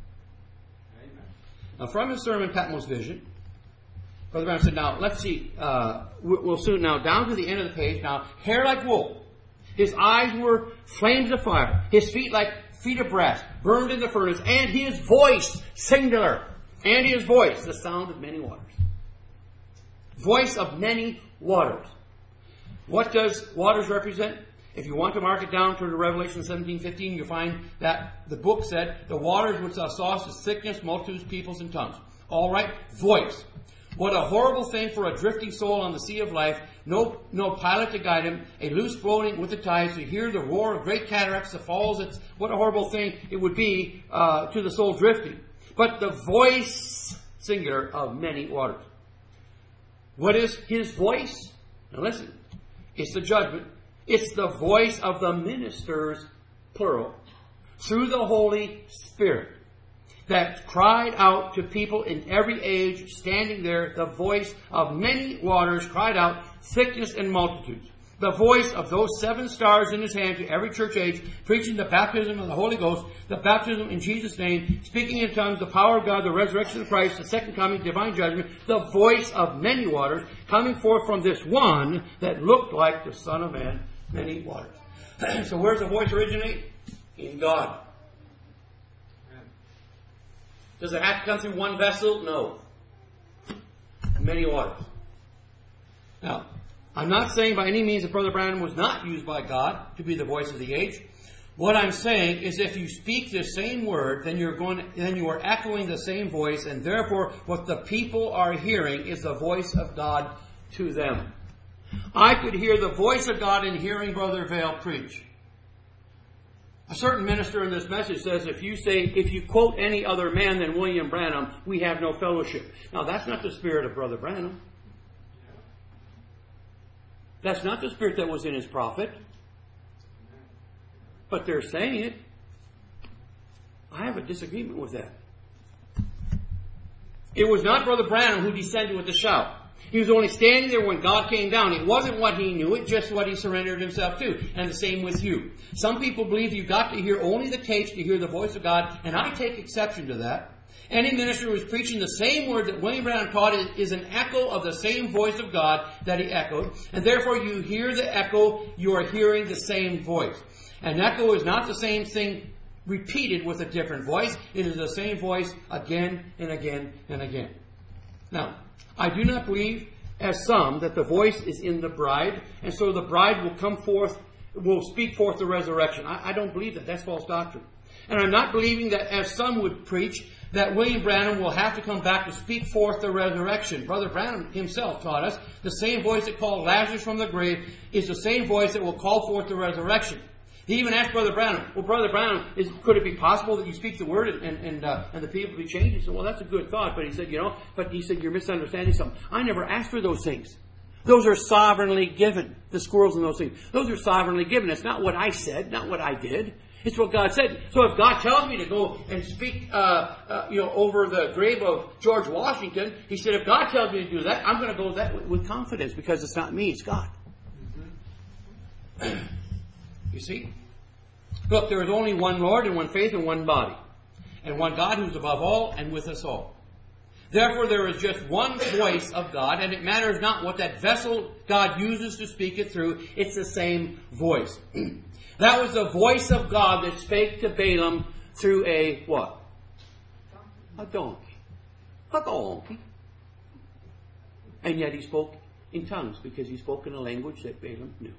Speaker 2: Amen. Now from his sermon, Patmos Vision, Brother Branham said, now let's see, we'll soon, now down to the end of the page, now hair like wool, his eyes were flames of fire, his feet like feet of brass, burned in the furnace, and his voice, singular, and his voice, the sound of many waters. Voice of many waters. What does waters represent? If you want to mark it down to the Revelation 17:15, you'll find that the book said, the waters which thou sawest is thickness, multitudes, peoples, and tongues. All right, voice. What a horrible thing for a drifting soul on the sea of life. No pilot to guide him. A loose floating with the tides. To hear the roar of great cataracts, the falls. What a horrible thing it would be to the soul drifting. But the voice, singular, of many waters. What is his voice? Now listen. It's the judgment. It's the voice of the ministers, plural, through the Holy Spirit, that cried out to people in every age, standing there. The voice of many waters cried out, thickness and multitudes. The voice of those 7 stars in his hand to every church age, preaching the baptism of the Holy Ghost, the baptism in Jesus' name, speaking in tongues, the power of God, the resurrection of Christ, the second coming, divine judgment, the voice of many waters coming forth from this one that looked like the Son of Man, many waters. So where's the voice originate? In God. Does it have to come through one vessel? No. Many waters. Now, I'm not saying by any means that Brother Branham was not used by God to be the voice of the age. What I'm saying is if you speak the same word, then you are echoing the same voice, and therefore what the people are hearing is the voice of God to them. I could hear the voice of God in hearing Brother Vail preach. A certain minister in this message says, if you quote any other man than William Branham, we have no fellowship. Now that's not the spirit of Brother Branham. That's not the spirit that was in his prophet. But they're saying it. I have a disagreement with that. It was not Brother Branham who descended with the shout. He was only standing there when God came down. It wasn't what he knew, it's just what he surrendered himself to. And the same with you. Some people believe you've got to hear only the tapes to hear the voice of God, and I take exception to that. Any minister who is preaching the same word that William Branham taught is an echo of the same voice of God that he echoed. And therefore you hear the echo, you are hearing the same voice. An echo is not the same thing repeated with a different voice. It is the same voice again and again and again. Now, I do not believe, as some, that the voice is in the bride, and so the bride will come forth, will speak forth the resurrection. I don't believe that. That's false doctrine. And I'm not believing that, as some would preach, that William Branham will have to come back to speak forth the resurrection. Brother Branham himself taught us the same voice that called Lazarus from the grave is the same voice that will call forth the resurrection. He even asked Brother Branham, well, Brother Branham, could it be possible that you speak the word and the people be changed? He said, well, that's a good thought. But he said, you're misunderstanding something. I never asked for those things. Those are sovereignly given. The squirrels and those things. Those are sovereignly given. It's not what I said, not what I did. It's what God said. So if God tells me to go and speak, over the grave of George Washington, he said, if God tells me to do that, I'm going to go that with confidence because it's not me, it's God. Mm-hmm. You see? Look, there is only one Lord and one faith and one body. And one God who's above all and with us all. Therefore, there is just one voice of God, and it matters not what that vessel God uses to speak it through. It's the same voice. That was the voice of God that spake to Balaam through a what? A donkey. A donkey. And yet he spoke in tongues because he spoke in a language that Balaam knew.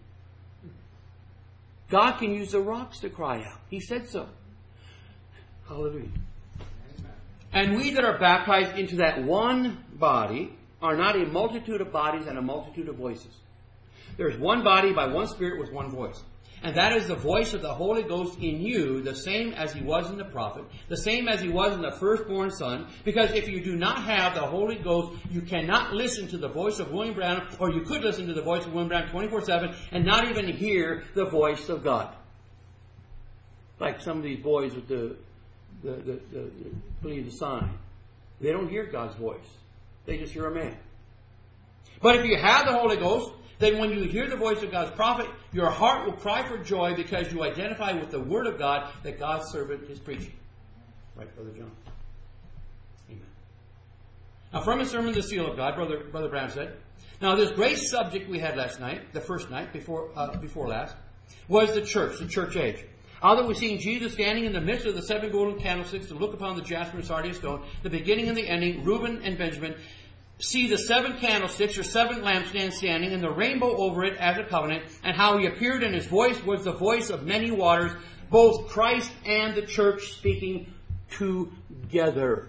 Speaker 2: God can use the rocks to cry out. He said so. Hallelujah. And we that are baptized into that one body are not a multitude of bodies and a multitude of voices. There's one body by one Spirit with one voice. And that is the voice of the Holy Ghost in you, the same as he was in the prophet, the same as he was in the firstborn son. Because if you do not have the Holy Ghost, you cannot listen to the voice of William Branham, or you could listen to the voice of William Branham 24/7 and not even hear the voice of God. Like some of these boys with the believe the sign. They don't hear God's voice. They just hear a man. But if you have the Holy Ghost, then when you hear the voice of God's prophet, your heart will cry for joy because you identify with the Word of God that God's servant is preaching. Right, Brother John? Amen. Now, from his sermon, The Seal of God, Brother Branham said, now this great subject we had last night, the first night, before last, was the church age. Although we've seen Jesus standing in the midst of the 7 golden candlesticks to look upon the jasper and sardius stone, the beginning and the ending, Reuben and Benjamin, see the 7 candlesticks or 7 lampstands standing and the rainbow over it as a covenant, and how he appeared and his voice was the voice of many waters, both Christ and the church speaking together.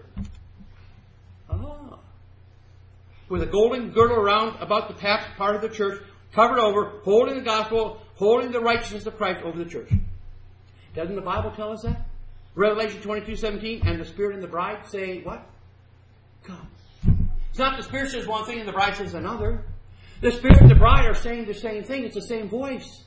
Speaker 2: With a golden girdle around about the part of the church, covered over, holding the gospel, holding the righteousness of Christ over the church. Doesn't the Bible tell us that? Revelation 22:17, and the Spirit and the bride say what? Come. It's not the Spirit says one thing and the bride says another. The Spirit and the bride are saying the same thing. It's the same voice.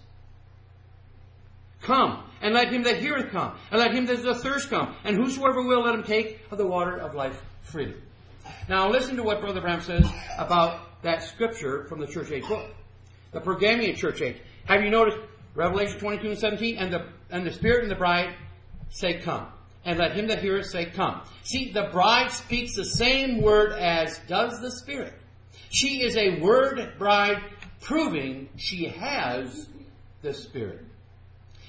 Speaker 2: Come, and let him that heareth come, and let him that is athirst come, and whosoever will, let him take of the water of life freely. Now listen to what Brother Branham says about that scripture from the Church Age book. The Pergamian Church Age. Have you noticed Revelation 22:17, and the Spirit and the bride say come. And let him that heareth say come. See, the bride speaks the same word as does the Spirit. She is a word bride proving she has the Spirit.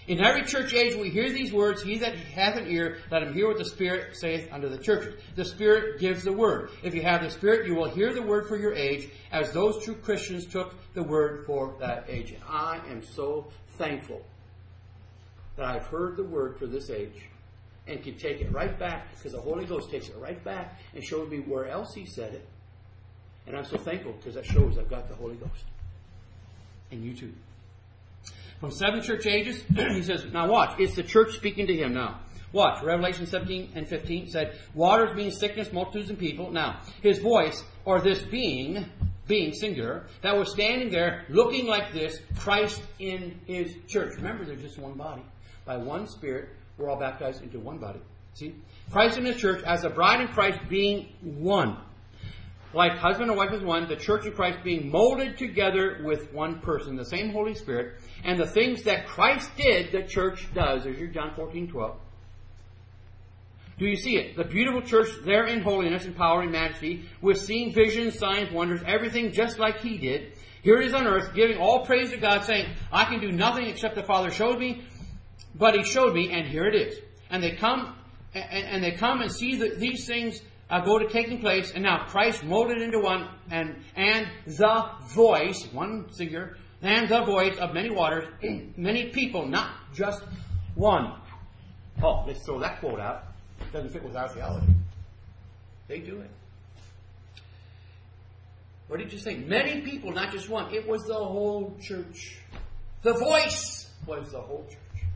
Speaker 2: In every church age we hear these words, he that hath an ear, let him hear what the Spirit saith unto the churches. The Spirit gives the word. If you have the Spirit, you will hear the word for your age, as those true Christians took the word for that age. And I am so thankful that I've heard the word for this age and can take it right back, because the Holy Ghost takes it right back and shows me where else he said it. And I'm so thankful because that shows I've got the Holy Ghost. And you too. From 7 church ages, he says, now watch, it's the church speaking to him now. Watch, Revelation 17 and 15 said, waters mean sickness, multitudes and people. Now, his voice, or this being singular, that was standing there looking like this, Christ in his church. Remember, there's just one body. By one Spirit, we're all baptized into one body. See? Christ in his church, as the bride and Christ being one. Like husband and wife is one, the church and Christ being molded together with one person, the same Holy Spirit, and the things that Christ did, the church does. There's your John 14:12. Do you see it? The beautiful church there in holiness and power and majesty, with seeing visions, signs, wonders, everything just like he did. Here it is on earth, giving all praise to God, saying, I can do nothing except the Father showed me, but he showed me, and here it is. And they come and see these things go to taking place, and now Christ molded into one, and the voice, one singular, and the voice of many waters, many people, not just one. Oh, let's throw that quote out. It doesn't fit with our theology. They do it. What did you say? Many people, not just one. It was the whole church. The voice was the whole church.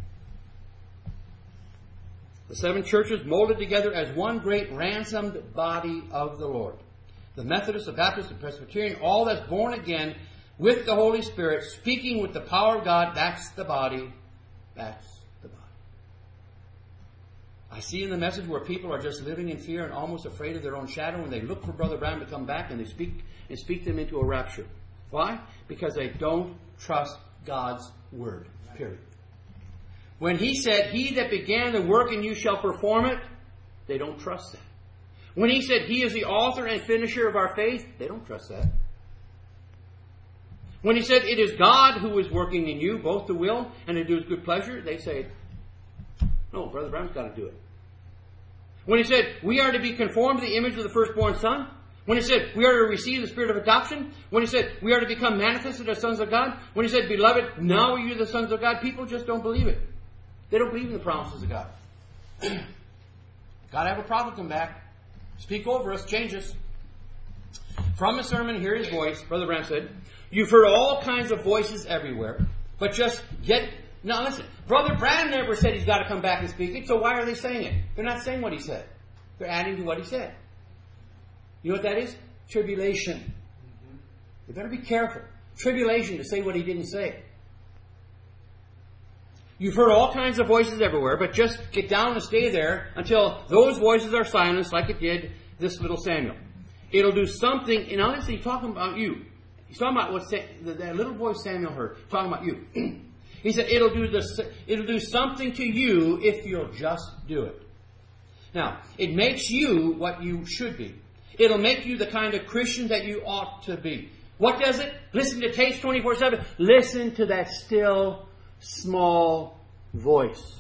Speaker 2: The 7 churches molded together as one great ransomed body of the Lord. The Methodist, the Baptist, the Presbyterian, all that's born again with the Holy Spirit, speaking with the power of God, that's the body. That's the body. I see in the message where people are just living in fear and almost afraid of their own shadow, and they look for Brother Branham to come back, and they speak them into a rapture. Why? Because they don't trust God's word. Period. When he said, he that began the work in you shall perform it, they don't trust that. When he said, he is the author and finisher of our faith, they don't trust that. When he said, it is God who is working in you, both to will and to do his good pleasure, they say, no, Brother Branham's got to do it. When he said, we are to be conformed to the image of the firstborn Son, when he said, we are to receive the spirit of adoption, when he said, we are to become manifested as sons of God, when he said, beloved, now are you the sons of God, people just don't believe it. They don't believe in the promises of God. Got to have a prophet come back, speak over us, change us. From the sermon, hear his voice, Brother Branham said, you've heard all kinds of voices everywhere, but just get... Now listen, Brother Branham never said he's got to come back and speak it, so why are they saying it? They're not saying what he said. They're adding to what he said. You know what that is? Tribulation. You better be careful. Tribulation to say what he didn't say. You've heard all kinds of voices everywhere, but just get down and stay there until those voices are silenced like it did this little Samuel. It'll do something, and honestly, he's talking about you. He's talking about what that little voice Samuel heard. He's talking about you. He said, it'll do something to you if you'll just do it. Now, it makes you what you should be. It'll make you the kind of Christian that you ought to be. What does it? Listen to Taste 24/7. Listen to that still, small voice.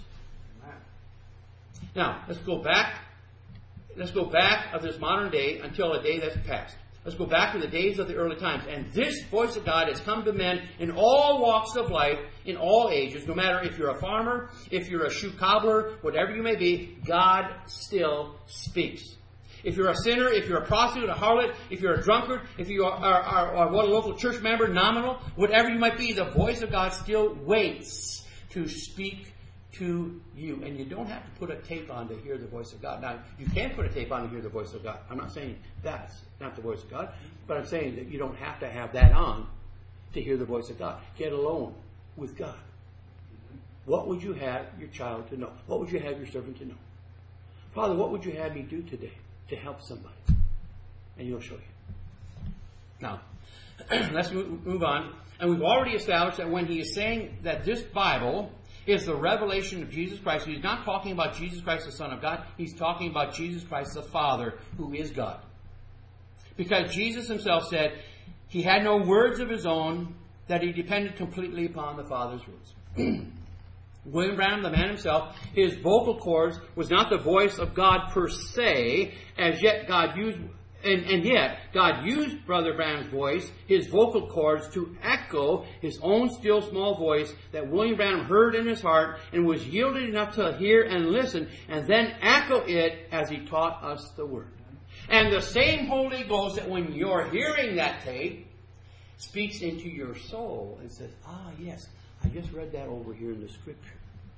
Speaker 2: Now, let's go back of this modern day until a day that's past. Let's go back to the days of the early times. And this voice of God has come to men in all walks of life, in all ages. No matter if you're a farmer, if you're a shoe cobbler, whatever you may be, God still speaks. If you're a sinner, if you're a prostitute, a harlot, if you're a drunkard, if you are a local church member, nominal, whatever you might be, the voice of God still waits to speak to you. And you don't have to put a tape on to hear the voice of God. Now, you can put a tape on to hear the voice of God. I'm not saying that's not the voice of God, but I'm saying that you don't have to have that on to hear the voice of God. Get alone with God. What would you have your child to know? What would you have your servant to know? Father, what would you have me do today to help somebody? And he'll show you. Now, let's move on. And we've already established that when he is saying that this Bible is the revelation of Jesus Christ, he's not talking about Jesus Christ, the Son of God. He's talking about Jesus Christ, the Father, who is God. Because Jesus himself said he had no words of his own, that he depended completely upon the Father's words. William Branham, the man himself, his vocal cords was not the voice of God per se, as yet God used, and yet God used Brother Branham's voice, his vocal cords, to echo his own still small voice that William Branham heard in his heart and was yielded enough to hear and listen, and then echo it as he taught us the Word. And the same Holy Ghost that when you're hearing that tape speaks into your soul and says, yes, I just read that over here in the Scripture.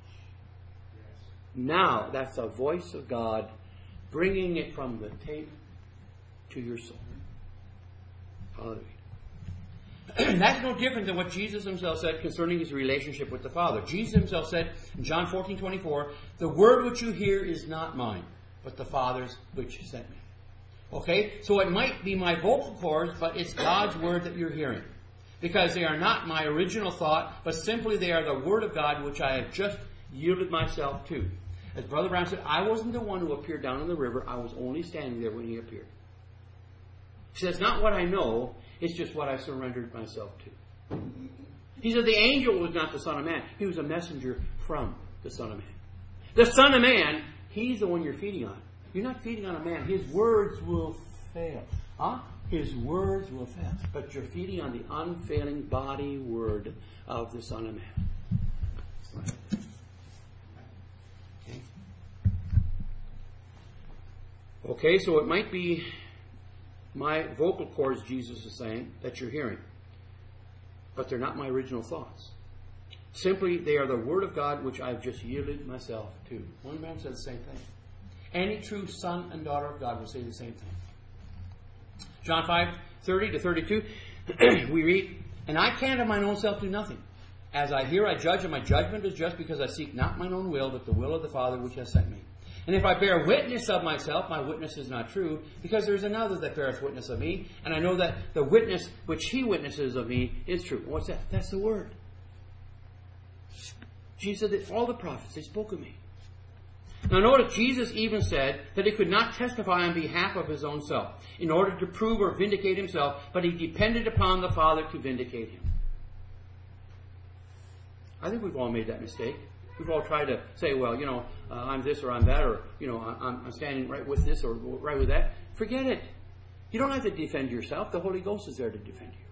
Speaker 2: Now, that's the voice of God bringing it from the tape to your soul. Hallelujah. That's no different than what Jesus himself said concerning his relationship with the Father. Jesus himself said in John 14:24, "The word which you hear is not mine, but the Father's which sent me." Okay? So it might be my vocal cords, but it's God's word that you're hearing. Because they are not my original thought, but simply they are the Word of God which I have just yielded myself to. As Brother Brown said, I wasn't the one who appeared down in the river. I was only standing there when he appeared. He says, not what I know, it's just what I surrendered myself to. He said the angel was not the Son of Man. He was a messenger from the Son of Man. The Son of Man, he's the one you're feeding on. You're not feeding on a man. His words will fail. His words will fail. But you're feeding on the unfailing body word of the Son of Man. Right. Okay, so it might be my vocal cords, Jesus is saying, that you're hearing. But they're not my original thoughts. Simply, they are the Word of God which I've just yielded myself to. One man said the same thing. Any true son and daughter of God will say the same thing. John 5:30-32, we read, "And I can of mine own self do nothing. As I hear, I judge, and my judgment is just, because I seek not mine own will, but the will of the Father which has sent me. And if I bear witness of myself, my witness is not true, because there is another that beareth witness of me, and I know that the witness which he witnesses of me is true." What's that? That's the Word. Jesus said that all the prophets, they spoke of me. Now notice, Jesus even said that he could not testify on behalf of his own self in order to prove or vindicate himself, but he depended upon the Father to vindicate him. I think we've all made that mistake. We've all tried to say, well, I'm this or I'm that, or, I'm standing right with this or right with that. Forget it. You don't have to defend yourself. The Holy Ghost is there to defend you.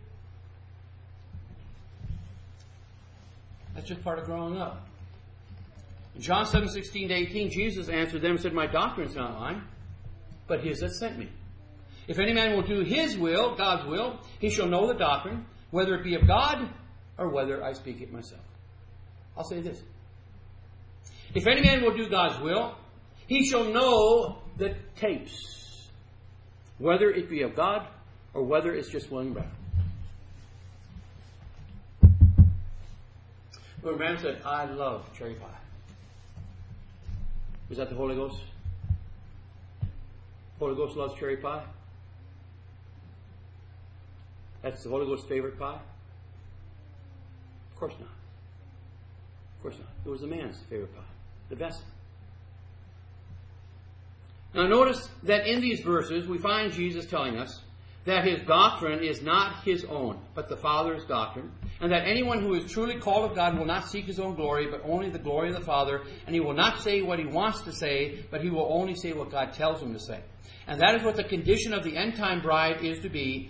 Speaker 2: That's just part of growing up. In John 7:16-18, Jesus answered them and said, "My doctrine is not mine, but his that sent me. If any man will do his will, God's will, he shall know the doctrine, whether it be of God or whether I speak it myself." I'll say this. If any man will do God's will, he shall know the tapes, whether it be of God or whether it's just William Branham. William Branham said, "I love cherry pie." Was that the Holy Ghost? Holy Ghost loves cherry pie? That's the Holy Ghost's favorite pie? Of course not. Of course not. It was a man's favorite pie. The vessel. Now notice that in these verses we find Jesus telling us that his doctrine is not his own, but the Father's doctrine, and that anyone who is truly called of God will not seek his own glory, but only the glory of the Father, and he will not say what he wants to say, but he will only say what God tells him to say. And that is what the condition of the end-time bride is to be,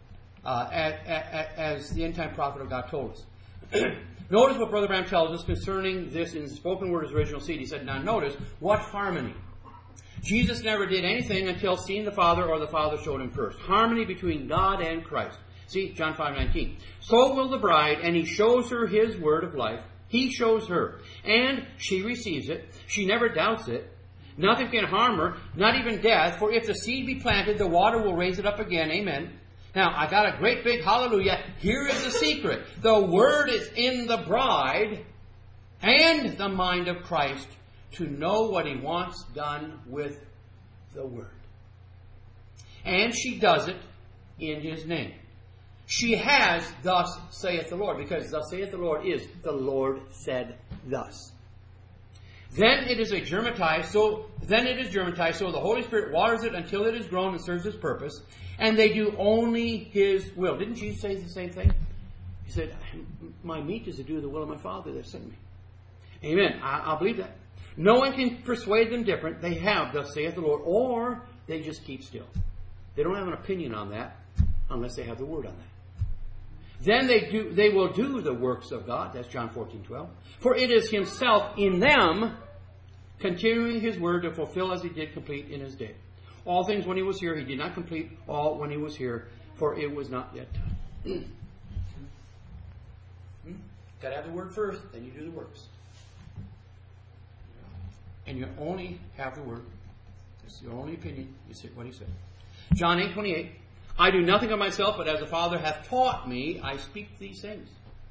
Speaker 2: as the end-time prophet of God told us. Notice what Brother Branham tells us concerning this in spoken word as original seed. He said, now notice, what harmony. Jesus never did anything until seeing the Father or the Father showed him first. Harmony between God and Christ. See, John 5:19. So will the bride, and he shows her his word of life. He shows her. And she receives it. She never doubts it. Nothing can harm her, not even death. For if the seed be planted, the water will raise it up again. Amen. Now, I got a great big hallelujah. Here is the secret. The word is in the bride and the mind of Christ to know what he wants done with the word. And she does it in his name. She has, thus saith the Lord, because thus saith the Lord is, the Lord said thus. Then it is germatized, so the Holy Spirit waters it until it is grown and serves his purpose, and they do only his will. Didn't Jesus say the same thing? He said, my meat is to do the will of my Father that sent me. Amen. I'll believe that. No one can persuade them different. They have, thus saith the Lord, or they just keep still. They don't have an opinion on that unless they have the word on that. Then they will do the works of God. That's John 14:12. For it is himself in them, continuing his word to fulfill as he did complete in his day. All things when he was here, he did not complete all when he was here, for it was not yet time. Got to have the word first, then you do the works. And you only have the word. It's your only opinion. You say what he said. John 8:28. I do nothing of myself, but as the Father hath taught me, I speak these things.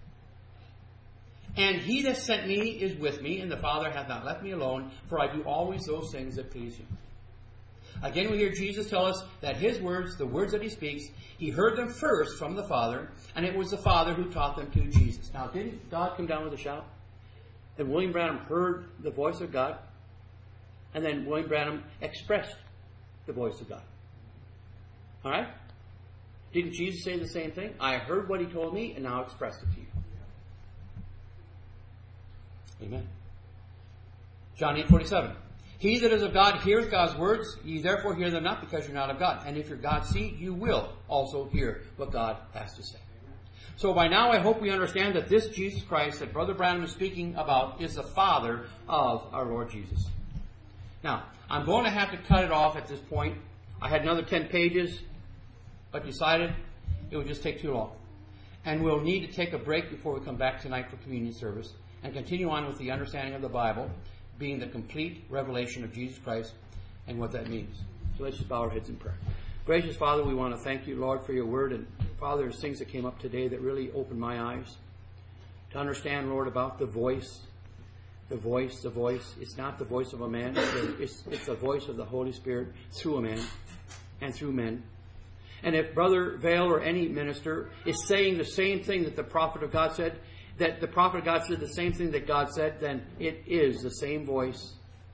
Speaker 2: And he that sent me is with me, and the Father hath not left me alone, for I do always those things that please him. Again, we hear Jesus tell us that his words, the words that he speaks, he heard them first from the Father, and it was the Father who taught them to Jesus. Now, didn't God come down with a shout? And William Branham heard the voice of God, and then William Branham expressed the voice of God. All right? Didn't Jesus say the same thing? I heard what he told me, and now I express it to you. Amen. John 8:47. He that is of God heareth God's words, ye therefore hear them not, because you're not of God. And if you're God's seed, you will also hear what God has to say. So by now I hope we understand that this Jesus Christ that Brother Branham is speaking about is the Father of our Lord Jesus. Now, I'm going to have to cut it off at this point. I had another 10 pages, but decided it would just take too long. And we'll need to take a break before we come back tonight for communion service and continue on with the understanding of the Bible, being the complete revelation of Jesus Christ and what that means. So let's just bow our heads in prayer. Gracious Father, we want to thank you, Lord, for your word. And Father, there's things that came up today that really opened my eyes to understand, Lord, about the voice. The voice, the voice. It's not the voice of a man. It's the voice of the Holy Spirit through a man and through men. And if Brother Vail or any minister is saying the same thing that the prophet of God said, that the prophet of God said the same thing that God said, then it is the same voice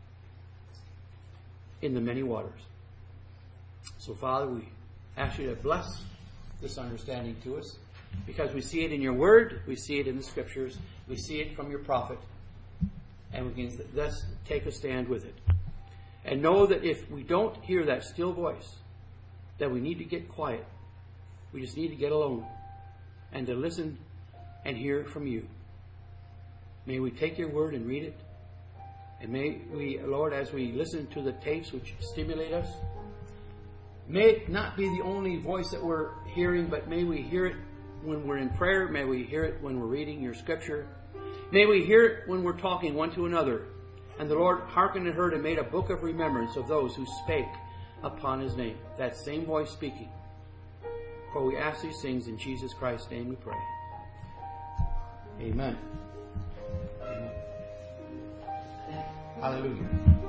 Speaker 2: in the many waters. So, Father, we ask you to bless this understanding to us, because we see it in your word, we see it in the scriptures, we see it from your prophet, and we can thus take a stand with it. And know that if we don't hear that still voice, that we need to get quiet. We just need to get alone and to listen and hear from you. May we take your word and read it. And may we, Lord, as we listen to the tapes which stimulate us, may it not be the only voice that we're hearing, but may we hear it when we're in prayer. May we hear it when we're reading your scripture. May we hear it when we're talking one to another. And the Lord hearkened and heard and made a book of remembrance of those who spake upon his name. That same voice speaking. For we ask these things in Jesus Christ's name we pray. Amen. Amen. Hallelujah.